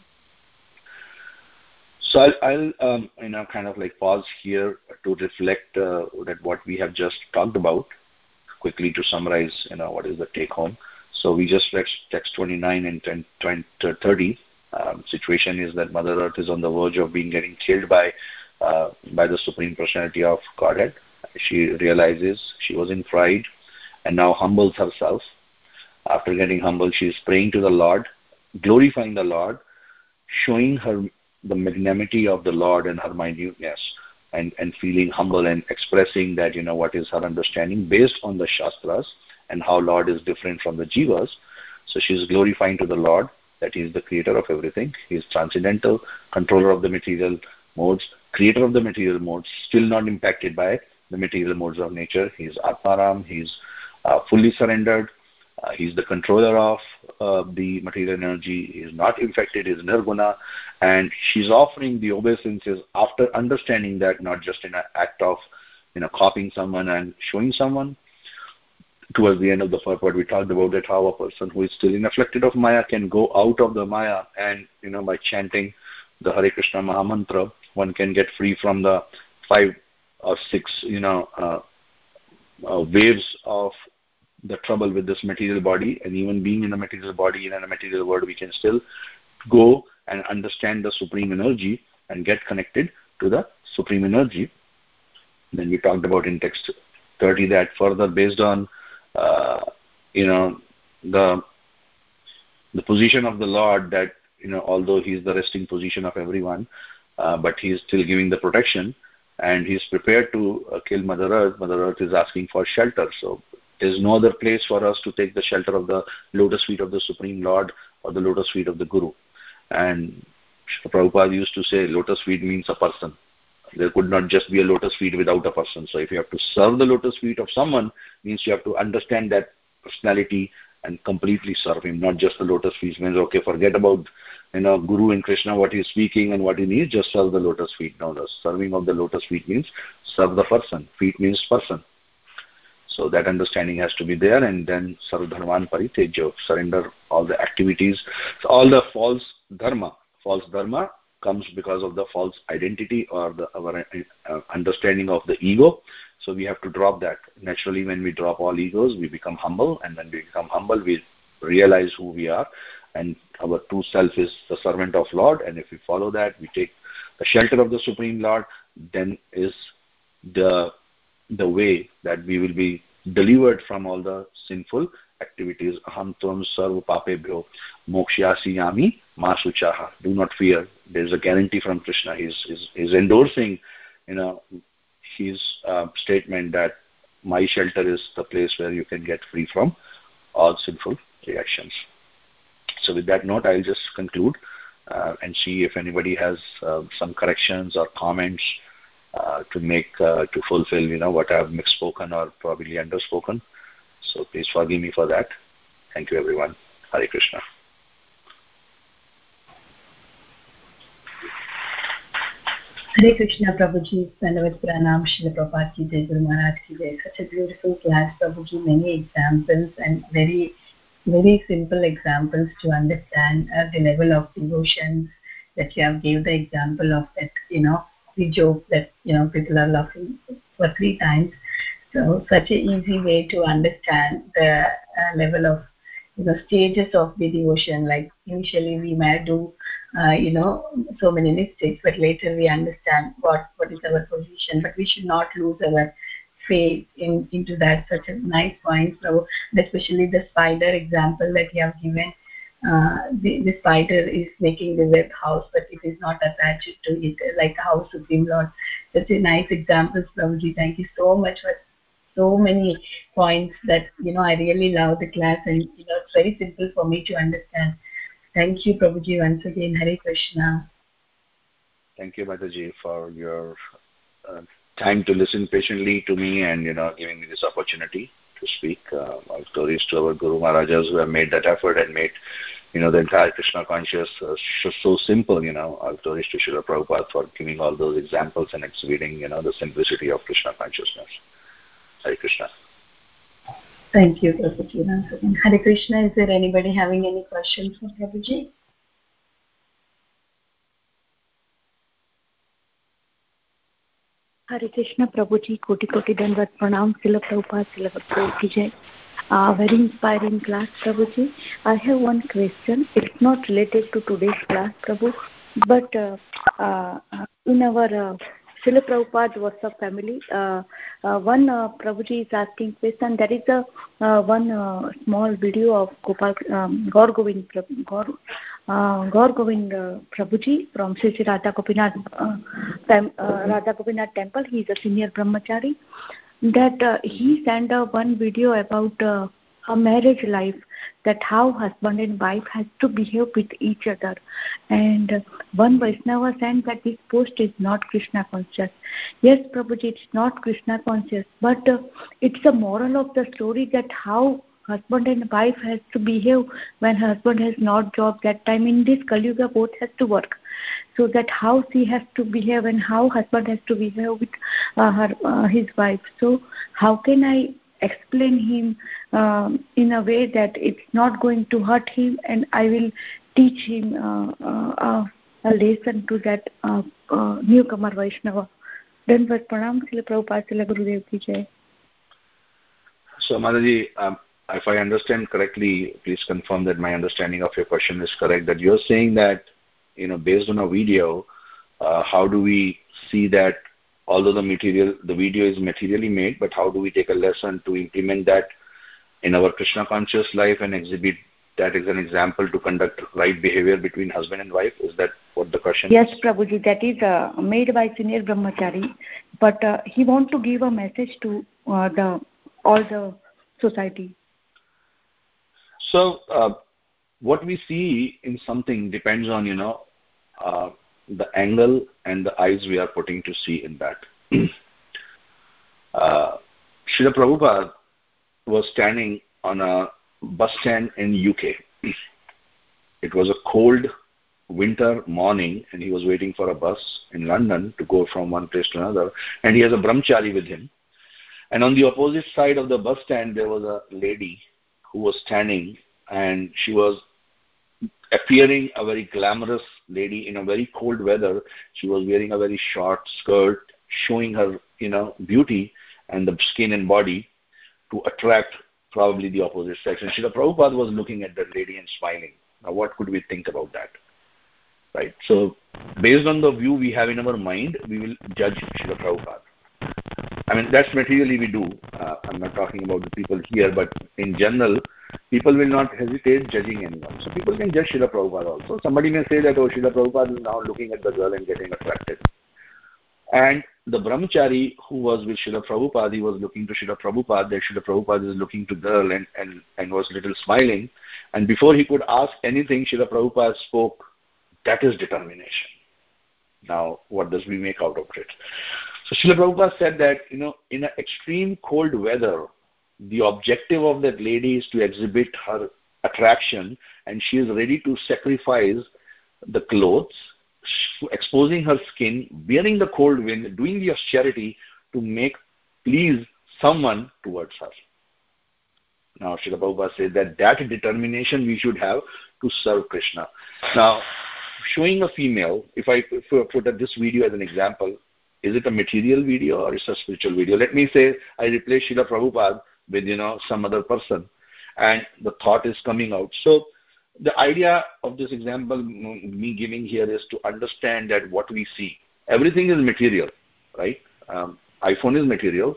So I'll, I'll um, you know, kind of like pause here to reflect uh, that what we have just talked about, quickly to summarize, you know, what is the take home. So we just read text twenty-nine and ten, twenty, thirty. Um, situation is that Mother Earth is on the verge of being getting killed by uh, by the Supreme Personality of Godhead. She realizes she was in pride and now humbles herself. After getting humbled, she is praying to the Lord, glorifying the Lord, showing her the magnanimity of the Lord and her minuteness, and, and feeling humble and expressing that, you know, what is her understanding based on the Shastras and how Lord is different from the Jivas. So she is glorifying to the Lord that He is the creator of everything. He is transcendental, controller of the material modes, creator of the material modes, still not impacted by the material modes of nature. He is Atmaram. He is uh, fully surrendered. Uh, he is the controller of uh, the material energy. He is not infected. He is nirguna. And she's offering the obeisances after understanding that, not just in an act of, you know, copying someone and showing someone. Towards the end of the purport, we talked about that how a person who is still afflicted of Maya can go out of the Maya, and, you know, by chanting the Hare Krishna Mahamantra, one can get free from the five or six, you know, uh, uh, waves of the trouble with this material body. And even being in a material body, in a material world, we can still go and understand the Supreme Energy and get connected to the Supreme Energy. Then we talked about in text thirty that further, based on Uh, you know, the the position of the Lord, that, you know, although He is the resting position of everyone, uh, but He is still giving the protection, and He is prepared to uh, kill Mother Earth. Mother Earth is asking for shelter. So there is no other place for us to take the shelter of the lotus feet of the Supreme Lord or the lotus feet of the Guru. And Prabhupada used to say lotus feet means a person. There could not just be a lotus feet without a person. So if you have to serve the lotus feet of someone, means you have to understand that personality and completely serve him, not just the lotus feet. Means, okay, forget about, you know, Guru and Krishna, what he's speaking and what he needs, just serve the lotus feet. No, the serving of the lotus feet means serve the person. Feet means person. So that understanding has to be there, and then sarvadharman paritejo, surrender all the activities. So all the false dharma, false dharma comes because of the false identity or the our uh, understanding of the ego. So we have to drop that. Naturally, when we drop all egos, we become humble, and when we become humble, we realize who we are, and our true self is the servant of Lord. And if we follow that, we take the shelter of the Supreme Lord, then is the the way that we will be delivered from all the sinful activities. Aham tvam sarva papebhyo mokshyasi yami ma suchaha. Do not fear. There is a guarantee from Krishna. He's, he's, he's endorsing, you know, his uh, statement that my shelter is the place where you can get free from all sinful reactions. So with that note, I'll just conclude uh, and see if anybody has uh, some corrections or comments Uh, to make, uh, to fulfill, you know, what I have misspoken or probably underspoken. So please forgive me for that. Thank you, everyone. Hare Krishna. Hare Krishna, Prabhuji. Dandavat Pranam, Srila Prabhupada Ki Jai, Guru Maharaj Ki Jai. Such a beautiful class, Prabhuji. Many examples and very, very simple examples to understand uh, the level of devotion that you have gave the example of that, you know, the joke that, you know, people are laughing for three times. So such a easy way to understand the uh, level of, you know, stages of the devotion. Like initially we might do, uh, you know, so many mistakes, but later we understand what, what is our position. But we should not lose our faith in, into that. Such a nice point. So especially the spider example that you have given. Uh, the, the spider is making the web house, but it is not attached to it like how Supreme Lord. Such a nice example, Prabhuji. Thank you so much for so many points that, you know, I really love the class, and, you know, it's very simple for me to understand. Thank you, Prabhuji, once again. Hare Krishna. Thank you, Mataji, for your uh, time to listen patiently to me and, you know, giving me this opportunity to speak. Uh, our stories to our Guru Maharajas who have made that effort and made, you know, the entire Krishna conscious uh, so simple, you know. Our stories to Srila Prabhupada for giving all those examples and exhibiting, you know, the simplicity of Krishna consciousness. Hare Krishna. Thank you, Prabhuji. Hare Krishna. Is there anybody having any questions for Prabhuji? Hare Krishna, Prabhuji. Koti Koti Dandavat Pranam. Srila Prabhupada, Srila Bhakti Ki Jai. Uh, very inspiring class, Prabhuji. I have one question. It's not related to today's class, Prabhu, but uh, uh, in our uh, Srila Prabhupada WhatsApp family, uh, uh, one uh, Prabhuji is asking question. There is a uh, one uh, small video of Gopal um, Gaur Govind Gaur, uh, Gaur Govind uh, Prabhuji from Sri Sri Radha Gopinath uh, tem, uh, Radha Gopinath Temple. He is a senior brahmachari. That uh, he sent uh, one video about uh, a marriage life, that how husband and wife has to behave with each other. And uh, one Vaishnava sent that this post is not Krishna conscious. Yes, Prabhuji, it's not Krishna conscious, but uh, it's a moral of the story that how husband and wife has to behave when husband has not job. That time in this Kali Yuga both has to work. So that how she has to behave and how husband has to behave with uh, her uh, his wife. So how can I explain him um, in a way that it's not going to hurt him, and I will teach him uh, uh, a lesson to that uh, uh, newcomer Vaishnava. Dandavat Pranam, Srila Prabhupada, Srila Gurudev Ki Jai. So, Mataji, um, if I understand correctly, please confirm that my understanding of your question is correct, that you're saying that, you know, based on a video, uh, how do we see that although the material, the video is materially made, but how do we take a lesson to implement that in our Krishna conscious life and exhibit that as an example to conduct right behavior between husband and wife? Is that what the question yes, is? Yes, Prabhuji, that is uh, made by senior brahmachari, but uh, he wants to give a message to uh, the all the society. So, uh, what we see in something depends on, you know, uh, the angle and the eyes we are putting to see in that. uh, Srila Prabhupada was standing on a bus stand in U K. It was a cold winter morning, and he was waiting for a bus in London to go from one place to another, and he has a brahmachari with him. And on the opposite side of the bus stand, there was a lady who was standing, and she was appearing a very glamorous lady in a very cold weather. She was wearing a very short skirt, showing her, you know, beauty and the skin and body to attract probably the opposite sex. And Srila Prabhupada was looking at that lady and smiling. Now, what could we think about that? Right? So, based on the view we have in our mind, we will judge Srila Prabhupada. I mean, that's materially we do. Uh, I'm not talking about the people here, but in general, people will not hesitate judging anyone. So people can judge Srila Prabhupada also. Somebody may say that, oh, Srila Prabhupada is now looking at the girl and getting attracted. And the brahmachari who was with Srila Prabhupada, he was looking to Srila Prabhupada, that Srila Prabhupada is looking to the girl and, and, and was a little smiling. And before he could ask anything, Srila Prabhupada spoke, that is determination. Now, what does we make out of it? So Srila Prabhupada said that, you know, in an extreme cold weather, the objective of that lady is to exhibit her attraction, and she is ready to sacrifice the clothes, exposing her skin, bearing the cold wind, doing the austerity to make, please someone towards her. Now, Srila Prabhupada said that that determination we should have to serve Krishna. Now, showing a female, if I put this video as an example, is it a material video or is it a spiritual video? Let me say I replace Srila Prabhupada with, you know, some other person, and the thought is coming out. So the idea of this example me giving here is to understand that what we see, everything is material, right? Um, iPhone is material.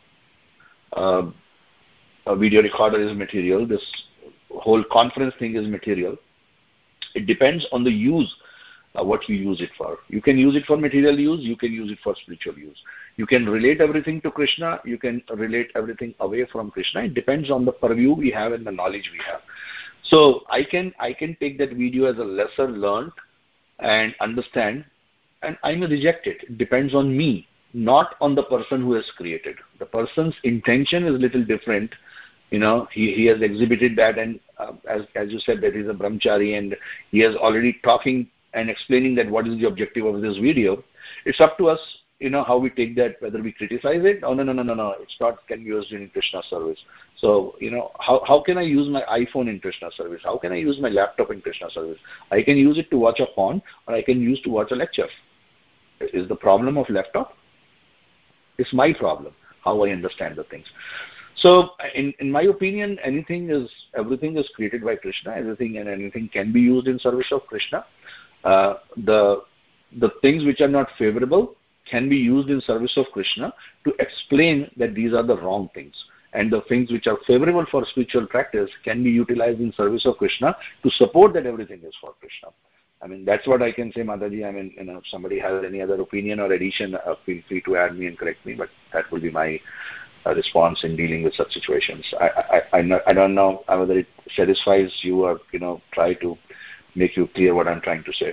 Uh, a video recorder is material. This whole conference thing is material. It depends on the use. Uh, what you use it for. You can use it for material use, you can use it for spiritual use. You can relate everything to Krishna, you can relate everything away from Krishna. It depends on the purview we have and the knowledge we have. So I can I can take that video as a lesson learned and understand, and I may reject it. It depends on me, not on the person who has created. The person's intention is a little different. You know, he, he has exhibited that, and uh, as, as you said, that he's a brahmachari, and he has already talking and explaining that what is the objective of this video. It's up to us, you know, how we take that, whether we criticize it. Oh, no, no, no, no, no. It's not can be used in Krishna service. So, you know, how, how can I use my iPhone in Krishna service? How can I use my laptop in Krishna service? I can use it to watch a porn, or I can use to watch a lecture. Is the problem of laptop? It's my problem, how I understand the things. So, in, in my opinion, anything is, everything is created by Krishna. Everything and anything can be used in service of Krishna. Uh, the the things which are not favorable can be used in service of Krishna to explain that these are the wrong things. And the things which are favorable for spiritual practice can be utilized in service of Krishna to support that everything is for Krishna. I mean, that's what I can say, Mataji. I mean, you know, if somebody has any other opinion or addition, uh, feel free to add me and correct me, but that will be my uh, response in dealing with such situations. I, I, I, not, I don't know whether it satisfies you or, you know, try to make you clear what I'm trying to say.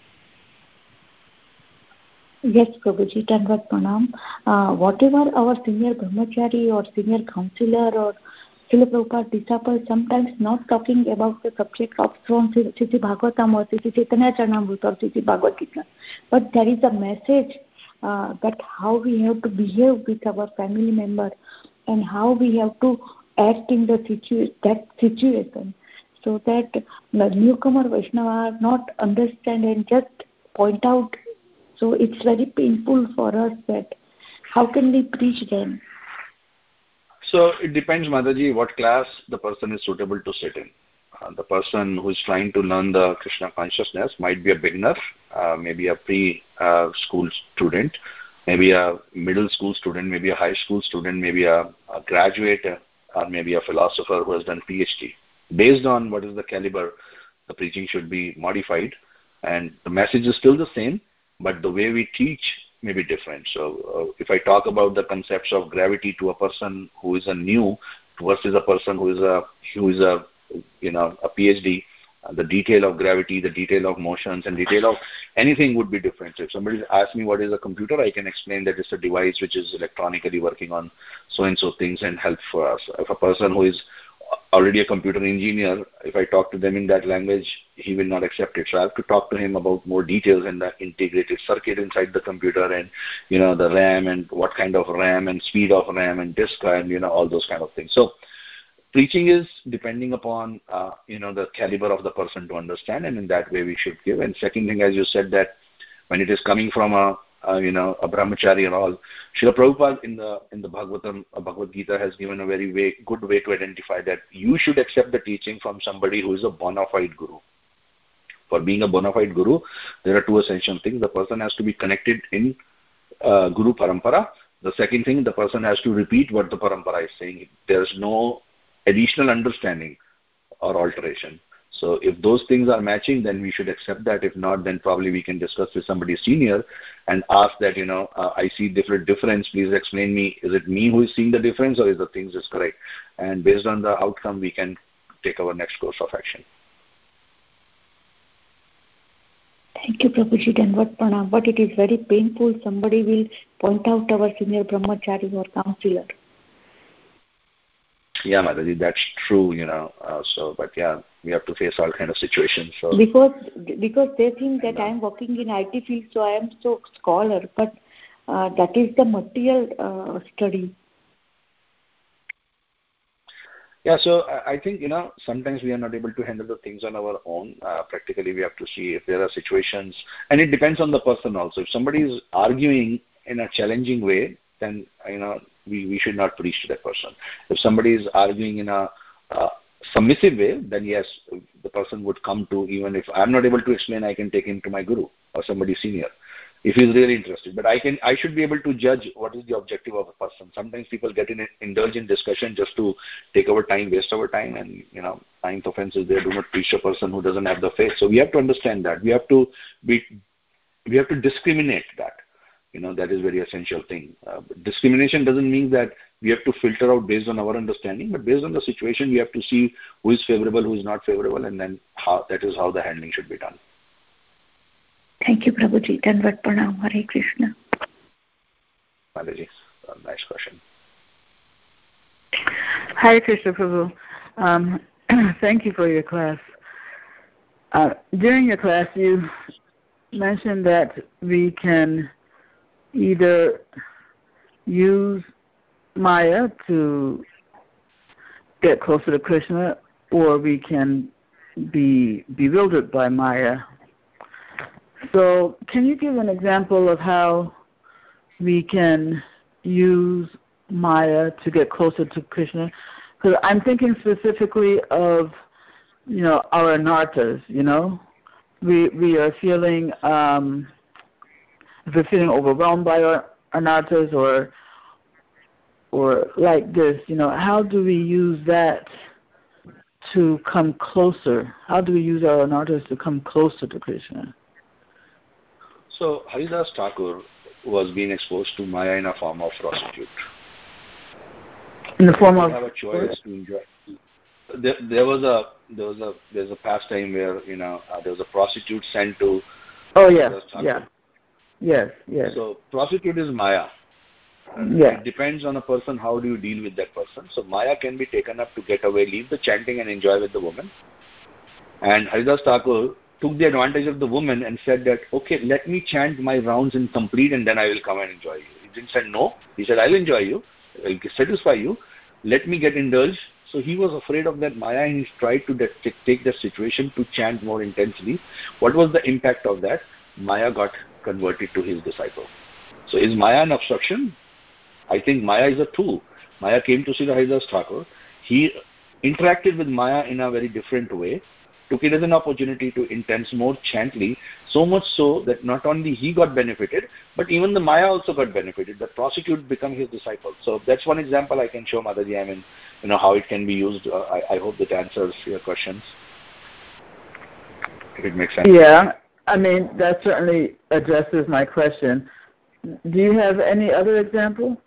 Yes, Prabhuji, Dandavat Pranam. Uh, whatever our senior brahmachari or senior counselor or Srila Prabhupada disciple sometimes not talking about the subject of from Sri Bhagavatam or Sri Chaitanya Charanamrita or Sri Bhagavad Gita, but there is a message uh, that how we have to behave with our family member and how we have to act in the situ- that situation. So that the newcomer Vaishnava not understand and just point out. So it's very painful for us that how can we preach them? So it depends, Mataji, what class the person is suitable to sit in. Uh, the person who is trying to learn the Krishna consciousness might be a beginner, uh, maybe a pre-school uh, student, maybe a middle school student, maybe a high school student, maybe a, a graduate, uh, or maybe a philosopher who has done PhD. Based on what is the caliber, the preaching should be modified, and the message is still the same, but the way we teach may be different. So uh, if I talk about the concepts of gravity to a person who is a new versus a person who is a who is a you know a PhD, uh, the detail of gravity, the detail of motions, and detail of anything would be different. So if somebody asks me what is a computer, I can explain that it's a device which is electronically working on so and so things and help for us. If a person who is already a computer engineer. If I talk to them in that language, he will not accept it. So I have to talk to him about more details and the integrated circuit inside the computer, and you know the RAM and what kind of RAM and speed of RAM and disk and you know all those kind of things. So preaching is depending upon uh, you know the caliber of the person to understand, and in that way we should give. And second thing, as you said, that when it is coming from a Uh, you know, a brahmachari and all. Srila Prabhupada in the in the Bhagavatam, uh, Bhagavad Gita has given a very way, good way to identify that you should accept the teaching from somebody who is a bona fide guru. For being a bona fide guru, there are two essential things. The person has to be connected in uh, Guru Parampara. The second thing, the person has to repeat what the Parampara is saying. There is no additional understanding or alteration. So if those things are matching, then we should accept that. If not, then probably we can discuss with somebody senior and ask that, you know, uh, I see different difference. Please explain me. Is it me who is seeing the difference, or is the things is correct? And based on the outcome, we can take our next course of action. Thank you, Prabhuji. Dandavat Pranam. But it is very painful. Somebody will point out our senior brahmachari or counselor. Yeah, Mataji, that's true, you know. Uh, so, but yeah, we have to face all kind of situations. So because because they think that I am working in I T field, so I am so scholar, but uh, that is the material uh, study. Yeah, so I think, you know, sometimes we are not able to handle the things on our own. Uh, practically, we have to see if there are situations, and it depends on the person also. If somebody is arguing in a challenging way, then, you know, we, we should not preach to that person. If somebody is arguing in a uh, submissive way, then yes, the person would come to, even if I'm not able to explain, I can take him to my guru or somebody senior if he's really interested. But I can, I should be able to judge what is the objective of a person. Sometimes people get in indulge in discussion just to take our time, waste our time, and you know, ninth offense is they do not preach a person who doesn't have the faith. So we have to understand that. We have to be, we have to discriminate that. You know, that is very essential thing. Uh, discrimination doesn't mean that we have to filter out based on our understanding, but based on the situation, we have to see who is favorable, who is not favorable, and then how, that is how the handling should be done. Thank you, Prabhuji. Dandavat Pranam. Hare Krishna. Mataji, uh, nice question. Hare Krishna, Prabhu. Um, thank you for your class. Uh, during your class, you mentioned that we can either use Maya to get closer to Krishna, or we can be bewildered by Maya. So can you give an example of how we can use Maya to get closer to Krishna? Because I'm thinking specifically of, you know, our anarthas, you know. We we are feeling, um, if we're feeling overwhelmed by our anarthas or or like this, you know, how do we use that to come closer? How do we use our anarthas to come closer to Krishna? So Haridas Thakur was being exposed to Maya in a form of prostitute. In the form of have a choice to enjoy. There, there was a there was a there's a pastime where you know uh, there was a prostitute sent to. Oh yeah, yeah, yes, yes. So prostitute is Maya. Yeah. It depends on a person how do you deal with that person. So Maya can be taken up to get away, leave the chanting and enjoy with the woman. And Haridas Thakur took the advantage of the woman and said that, okay, let me chant my rounds in complete and then I will come and enjoy you. He didn't say no. He said, I'll enjoy you. I'll satisfy you. Let me get indulged. So he was afraid of that Maya and he tried to de- take that situation to chant more intensely. What was the impact of that? Maya got converted to his disciple. So is Maya an obstruction? I think Maya is a tool. Maya came to see the Haridas Thakur. He interacted with Maya in a very different way, took it as an opportunity to intense more chantly, so much so that not only he got benefited, but even the Maya also got benefited. The prostitute became his disciple. So that's one example I can show Mataji. I mean, you know, how it can be used. Uh, I, I hope that answers your questions. If it makes sense. Yeah, I mean, that certainly addresses my question. Do you have any other example?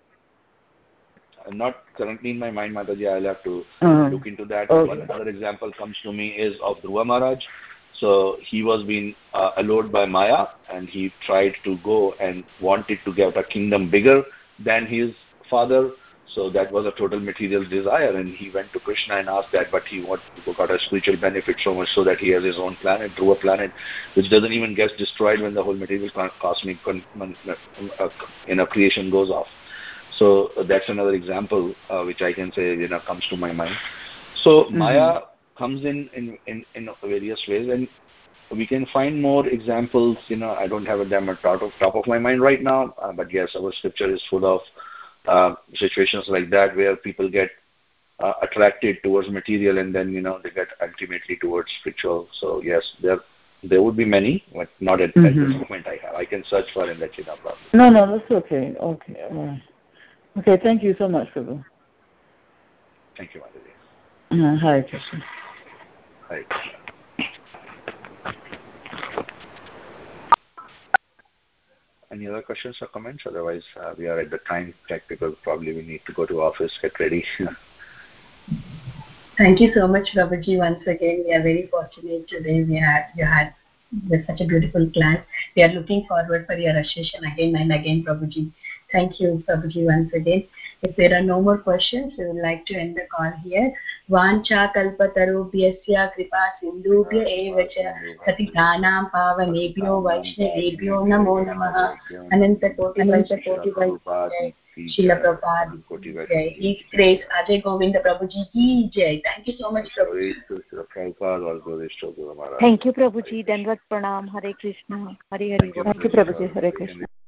Not currently in my mind, Mataji. I'll have to uh-huh. look into that. Okay. One other example comes to me is of Dhruva Maharaj. So he was being uh, allured by Maya and he tried to go and wanted to get a kingdom bigger than his father. So that was a total material desire, and he went to Krishna and asked that, but he what, got a spiritual benefit so much so that he has his own planet, through a planet which doesn't even get destroyed when the whole material cosmic you know, creation goes off. So that's another example uh, which I can say you know comes to my mind. So mm-hmm. Maya comes in, in, in, in various ways, and we can find more examples. You know, I don't have them at top of, top of my mind right now, uh, but yes, our scripture is full of uh, situations like that where people get uh, attracted towards material, and then you know they get ultimately towards spiritual. So yes, there there would be many, but not at, mm-hmm. at this moment. I have. I can search for and let you know. Probably. No, no, that's okay. Okay. Uh... Okay, thank you so much, Prabhu. Thank you, Madhuri. Uh, Hare Krishna. Hare Krishna. Any other questions or comments? Otherwise, uh, we are at the time check because probably we need to go to office, get ready. Thank you so much, Prabhuji. Once again, we are very fortunate today. We had you had with such a beautiful class. We are looking forward for your session again and again, Prabhuji. Thank you, Prabhuji, once again. If there are no more questions, we would like to end the call here. Vancha kalpatarubhyasya kripa sindhubhya eva cha patitanam pavanebhyo vaishnavebhyo namo namaha. Ananta koti vaishnavebhyo Srila Prabhupada Jai. His grace Ajay Govinda Prabhuji ki Jai. Thank you so much, Prabhuji. Thank you, Prabhuji. Dandavat pranam. Hare Krishna. Hare Hare. Thank you, Prabhuji. Hare Krishna.